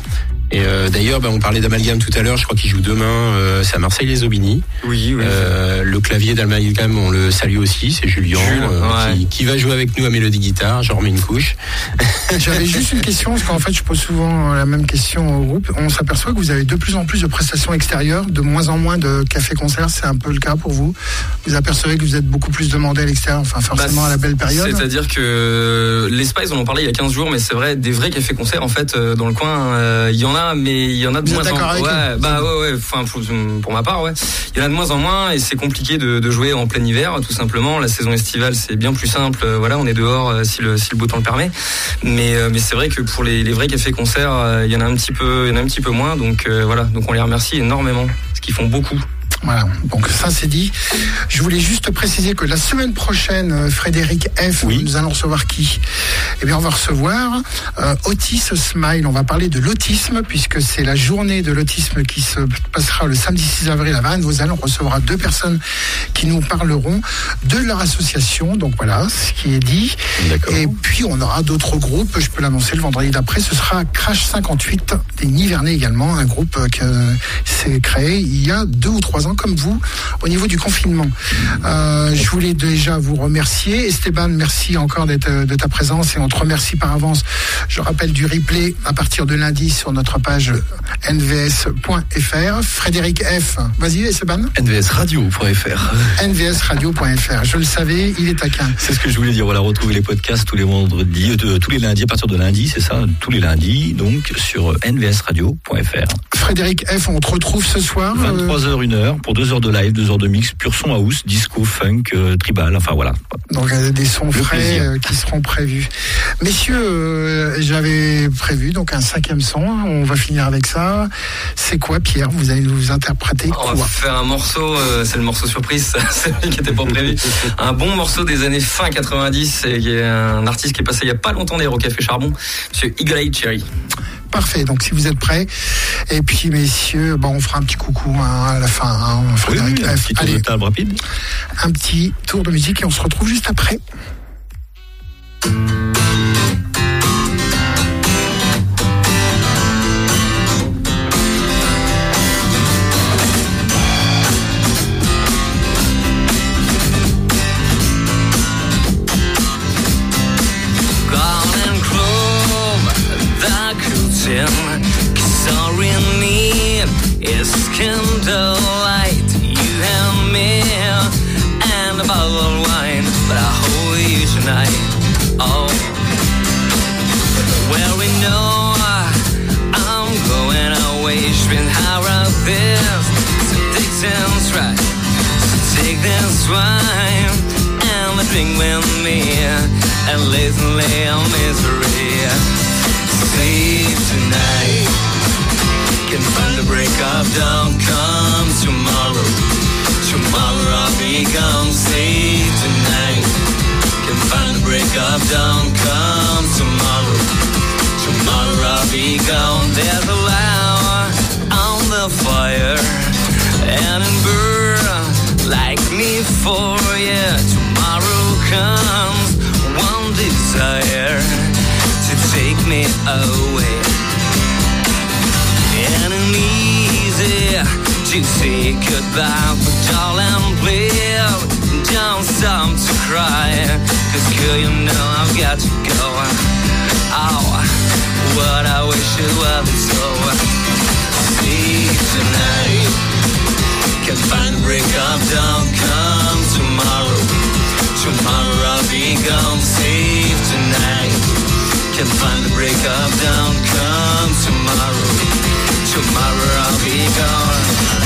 Et euh, d'ailleurs, bah, on parlait d'Amalgame tout à l'heure. Je crois qu'il joue demain. Euh, c'est à Marseille les Aubigny. Oui, oui. Euh, le clavier d'Amalgame, on le salue aussi. C'est Julien Jules, euh, ouais. qui, qui va jouer avec nous à Mélodie Guitare. J'en remets une couche. J'avais juste une question, parce qu'en fait, je pose souvent la même question au groupe. On s'aperçoit que vous avez de plus en plus de prestations extérieures, de moins en moins de café-concerts. C'est un peu le cas pour vous. Vous apercevez que vous êtes beaucoup plus demandé à l'extérieur, enfin forcément bah, à la belle période. C'est-à-dire que les Spice, on en parlait il y a quinze jours, mais c'est vrai, des vrais cafés-concerts, en fait, dans le coin, il euh, y en a, mais il y en a de vous moins en moins. Ouais, bah ouais, ouais. Enfin, pour, pour ma part, ouais. Il y en a de moins en moins, et c'est compliqué de, de jouer en plein hiver, tout simplement. La saison estivale, c'est bien plus simple. Voilà, on est dehors si le, si le beau temps le permet. Mais, mais c'est vrai que pour les, les vrais cafés-concerts, il y en a un petit peu, il y en a un petit peu moins. Donc euh, voilà, donc on les remercie énormément, parce qu'ils font beaucoup. Voilà, donc ça c'est dit. Je voulais juste préciser que la semaine prochaine, Frédéric F, oui. Nous allons recevoir qui ? Eh bien, on va recevoir euh, Otis Smile. On va parler de l'autisme, puisque c'est la journée de l'autisme qui se passera le samedi six avril à Varennes-Vauzelles. On recevra deux personnes qui nous parleront de leur association. Donc voilà, ce qui est dit. D'accord. Et puis, on aura d'autres groupes. Je peux l'annoncer le vendredi d'après. Ce sera Crash cinquante-huit des Nivernais également, un groupe qui s'est créé il y a deux ou trois ans, comme vous, au niveau du confinement. Euh, je voulais déjà vous remercier. Esteban, merci encore d'être, de ta présence, et on te remercie par avance. Je rappelle du replay à partir de lundi sur notre page n v s point f r. Frédéric F, vas-y Esteban. n v s radio point f r. n v s radio point f r. Je le savais, il est taquin. C'est ce que je voulais dire. Voilà, retrouver les podcasts tous les vendredis, euh, tous les lundis, à partir de lundi, c'est ça, tous les lundis, donc sur n v s radio point f r. Frédéric F, on te retrouve ce soir. vingt-trois heures, une heure, pour deux heures de live, deux heures de mix, pur son house, disco, funk, euh, tribal, enfin voilà. Donc euh, des sons Le frais euh, qui seront prévus. Messieurs, euh, j'avais prévu donc un cinquième son, on va finir avec ça. C'est quoi, Pierre? Vous allez nous interpréter quoi? On va faire un morceau, euh, c'est le morceau surprise, c'est lui qui n'était pas prévu. Un bon morceau des années fin quatre-vingt-dix, et qui est un artiste qui est passé il y a pas longtemps d'ailleurs au Café Charbon, monsieur Eagle Eye Cherry. Parfait, donc si vous êtes prêts, et puis messieurs, bon, on fera un petit coucou hein, à la fin. Hein, on fera oui, oui, un petit tour Allez, de table rapide. Un petit tour de musique et on se retrouve juste après. Cause all we need is candlelight, you and me, and a bottle of wine, but I hold you tonight. Oh, well, we know I'm going away, spend how of this, so take things right, so take this wine, and drink with me, and listen lay on misery. Sleep tonight, can find the break of dawn, come tomorrow, tomorrow I'll be gone. Sleep tonight, can find the break of dawn, come tomorrow, tomorrow I'll be gone. There's a lamp on the fire, and it burns like me for you. Tomorrow comes one desire to take me away, and it's easy to say goodbye, but darling, please don't stop to cry, cause girl, you know I've got to go. Oh, what I wish it wasn't so. See tonight, can find a break of dawn, come tomorrow, tomorrow I'll be gone. Save tonight, can find the break of dawn, come tomorrow, tomorrow I'll be gone,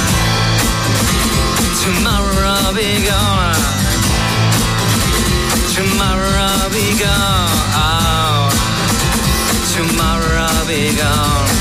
tomorrow I'll be gone, tomorrow I'll be gone, oh, tomorrow I'll be gone.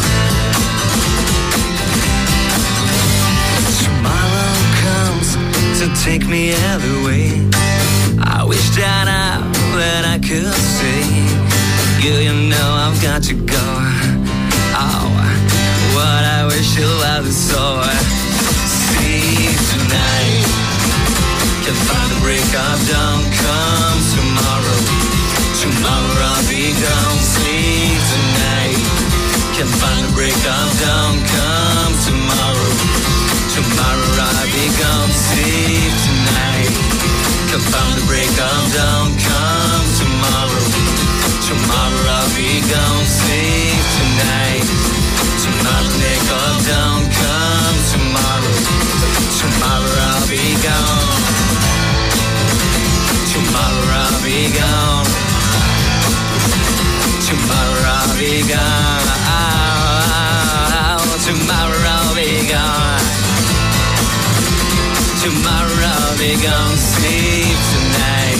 Tomorrow comes to take me away. I wish that I, that I could say, girl, you know I've got to go. Oh, what I wish it was so. See tonight, can find the break of dawn, come tomorrow, tomorrow I'll be gone. See tonight, Can find the break of dawn. Come tomorrow. Tomorrow I'll be gone. Safe tonight. Can find the break of dawn. Come tomorrow. Tomorrow I'll be gone. Safe tonight. Tomorrow break of dawn. Come tomorrow. Tomorrow I'll be gone. Tomorrow I'll be gone. Tomorrow I'll be gone. Tomorrow I'll be gone. Tomorrow I'll be gone. Sleep tonight.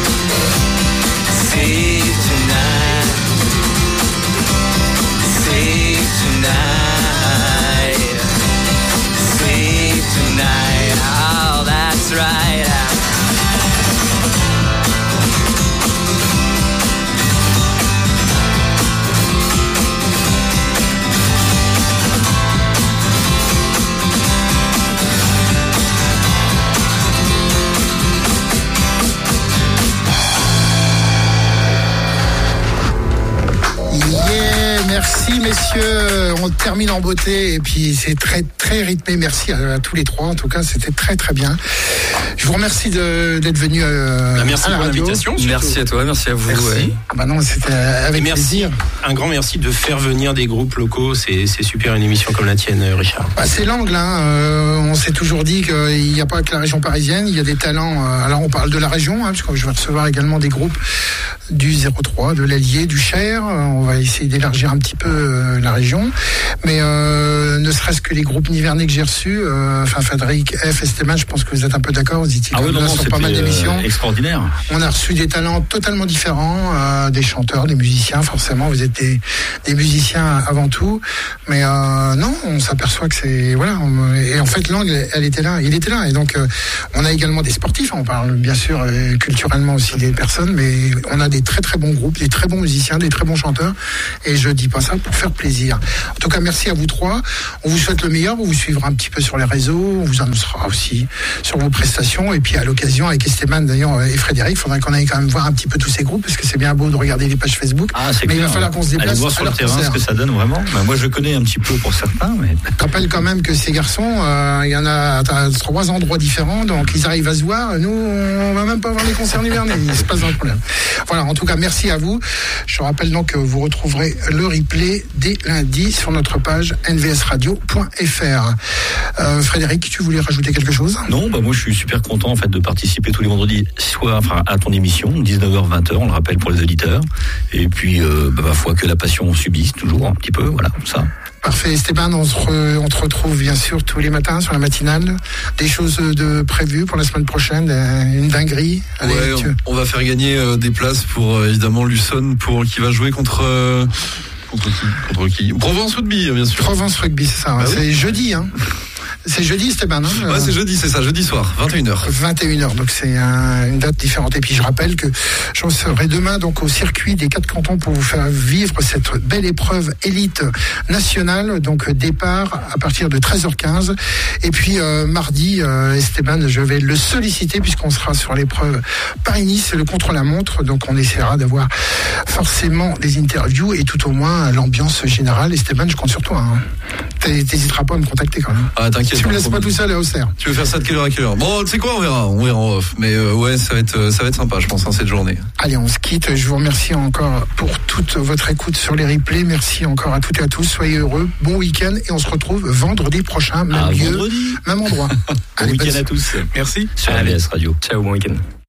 Sleep tonight. Sleep tonight. Sleep tonight. Oh, that's right. Merci messieurs, on termine en beauté et puis c'est très très rythmé. Merci à, à tous les trois. En tout cas, c'était très très bien. Je vous remercie de, d'être venu euh, bah, merci à la pour radio. l'invitation. Merci à toi, merci à vous. Merci. Ouais. Bah non, c'était avec merci. plaisir. Un grand merci de faire venir des groupes locaux. C'est, c'est super une émission comme la tienne, Richard. Bah, c'est l'angle. Hein. Euh, on s'est toujours dit qu'il n'y a pas que la région parisienne. Il y a des talents. Euh, alors on parle de la région, hein, parce que je vais recevoir également des groupes du zéro trois, de l'Allier, du Cher. Euh, on va essayer d'élargir un petit peu euh, la région. Mais euh, ne serait-ce que les groupes nivernais que j'ai reçus, euh, enfin Frédéric F, Esteban, je pense que vous êtes un peu d'accord. Vous étiez ah oui, non, là non, sur pas mal d'émissions. Euh, extraordinaire. On a reçu des talents totalement différents, euh, des chanteurs, des musiciens. Forcément, vous êtes des, des musiciens avant tout. Mais euh, non, on s'aperçoit que c'est voilà. On, et en fait, l'angle, elle était là, il était là. Et donc, euh, on a également des sportifs. On parle bien sûr euh, culturellement aussi des personnes, mais on a des très très bons groupes, des très bons musiciens, des très bons chanteurs. Et je dis pas ça pour faire plaisir. En tout cas, merci à vous trois. On vous souhaite le meilleur. On vous suivra un petit peu sur les réseaux. On vous annoncera aussi sur vos prestations. Et puis à l'occasion, avec Esteban d'ailleurs et Frédéric, il faudrait qu'on aille quand même voir un petit peu tous ces groupes, parce que c'est bien beau de regarder les pages Facebook. Ah, c'est mais clair, il va falloir qu'on se déplace. Allez voir sur le terrain concert. Ce que ça donne vraiment. Ben, moi, je connais un petit peu pour certains. Mais... Je rappelle quand même que ces garçons, euh, il y en a à trois endroits différents, donc ils arrivent à se voir. Nous, on va même pas voir les concerts hivernés. Il se passe un problème. Voilà. En tout cas, merci à vous. Je rappelle donc que vous retrouverez le replay dès lundi sur notre page n v s radio point f r. Euh, Frédéric, tu voulais rajouter quelque chose? Non, bah moi je suis super content en fait de participer tous les vendredis soir, enfin à ton émission, dix-neuf heures vingt heures, on le rappelle pour les auditeurs. Et puis, euh, bah, ma foi que la passion subsiste toujours un petit peu, voilà, comme ça. Parfait, Esteban, on, se re, on te retrouve bien sûr tous les matins sur la matinale. Des choses de prévues pour la semaine prochaine, une dinguerie. Allez, ouais, on, on va faire gagner euh, des places pour euh, évidemment Luçon, pour qui va jouer contre. Euh, contre qui Contre qui Provence Rugby, bien sûr. Provence Rugby, c'est ça. Hein, bah, c'est oui. jeudi, hein. C'est jeudi, Esteban, hein? Ouais, c'est jeudi, c'est ça, jeudi soir, vingt et une heures. vingt et une heures, donc c'est un, une date différente. Et puis je rappelle que je serai demain donc au circuit des quatre cantons pour vous faire vivre cette belle épreuve élite nationale. Donc départ à partir de treize heures quinze. Et puis euh, mardi, euh, Esteban, je vais le solliciter puisqu'on sera sur l'épreuve Paris-Nice, le contre-la-montre. Donc on essaiera d'avoir forcément des interviews et tout au moins l'ambiance générale. Esteban, je compte sur toi. Hein. T'hésiteras pas à me contacter quand même. Ah, t'inquiète. Tu me laisses pas tout seul à Auxerre. Tu veux faire ça de quelle heure à quelle heure? Bon, tu sais quoi, on verra, on verra en off. Mais euh, ouais, ça va être, ça va être sympa, je pense, hein, cette journée. Allez, on se quitte. Je vous remercie encore pour toute votre écoute sur les replays. Merci encore à toutes et à tous. Soyez heureux. Bon week-end et on se retrouve vendredi prochain, même ah, lieu, vendredi. même endroit. Bon week-end à tous. Merci. Sur N V S Radio. Ciao, bon week-end.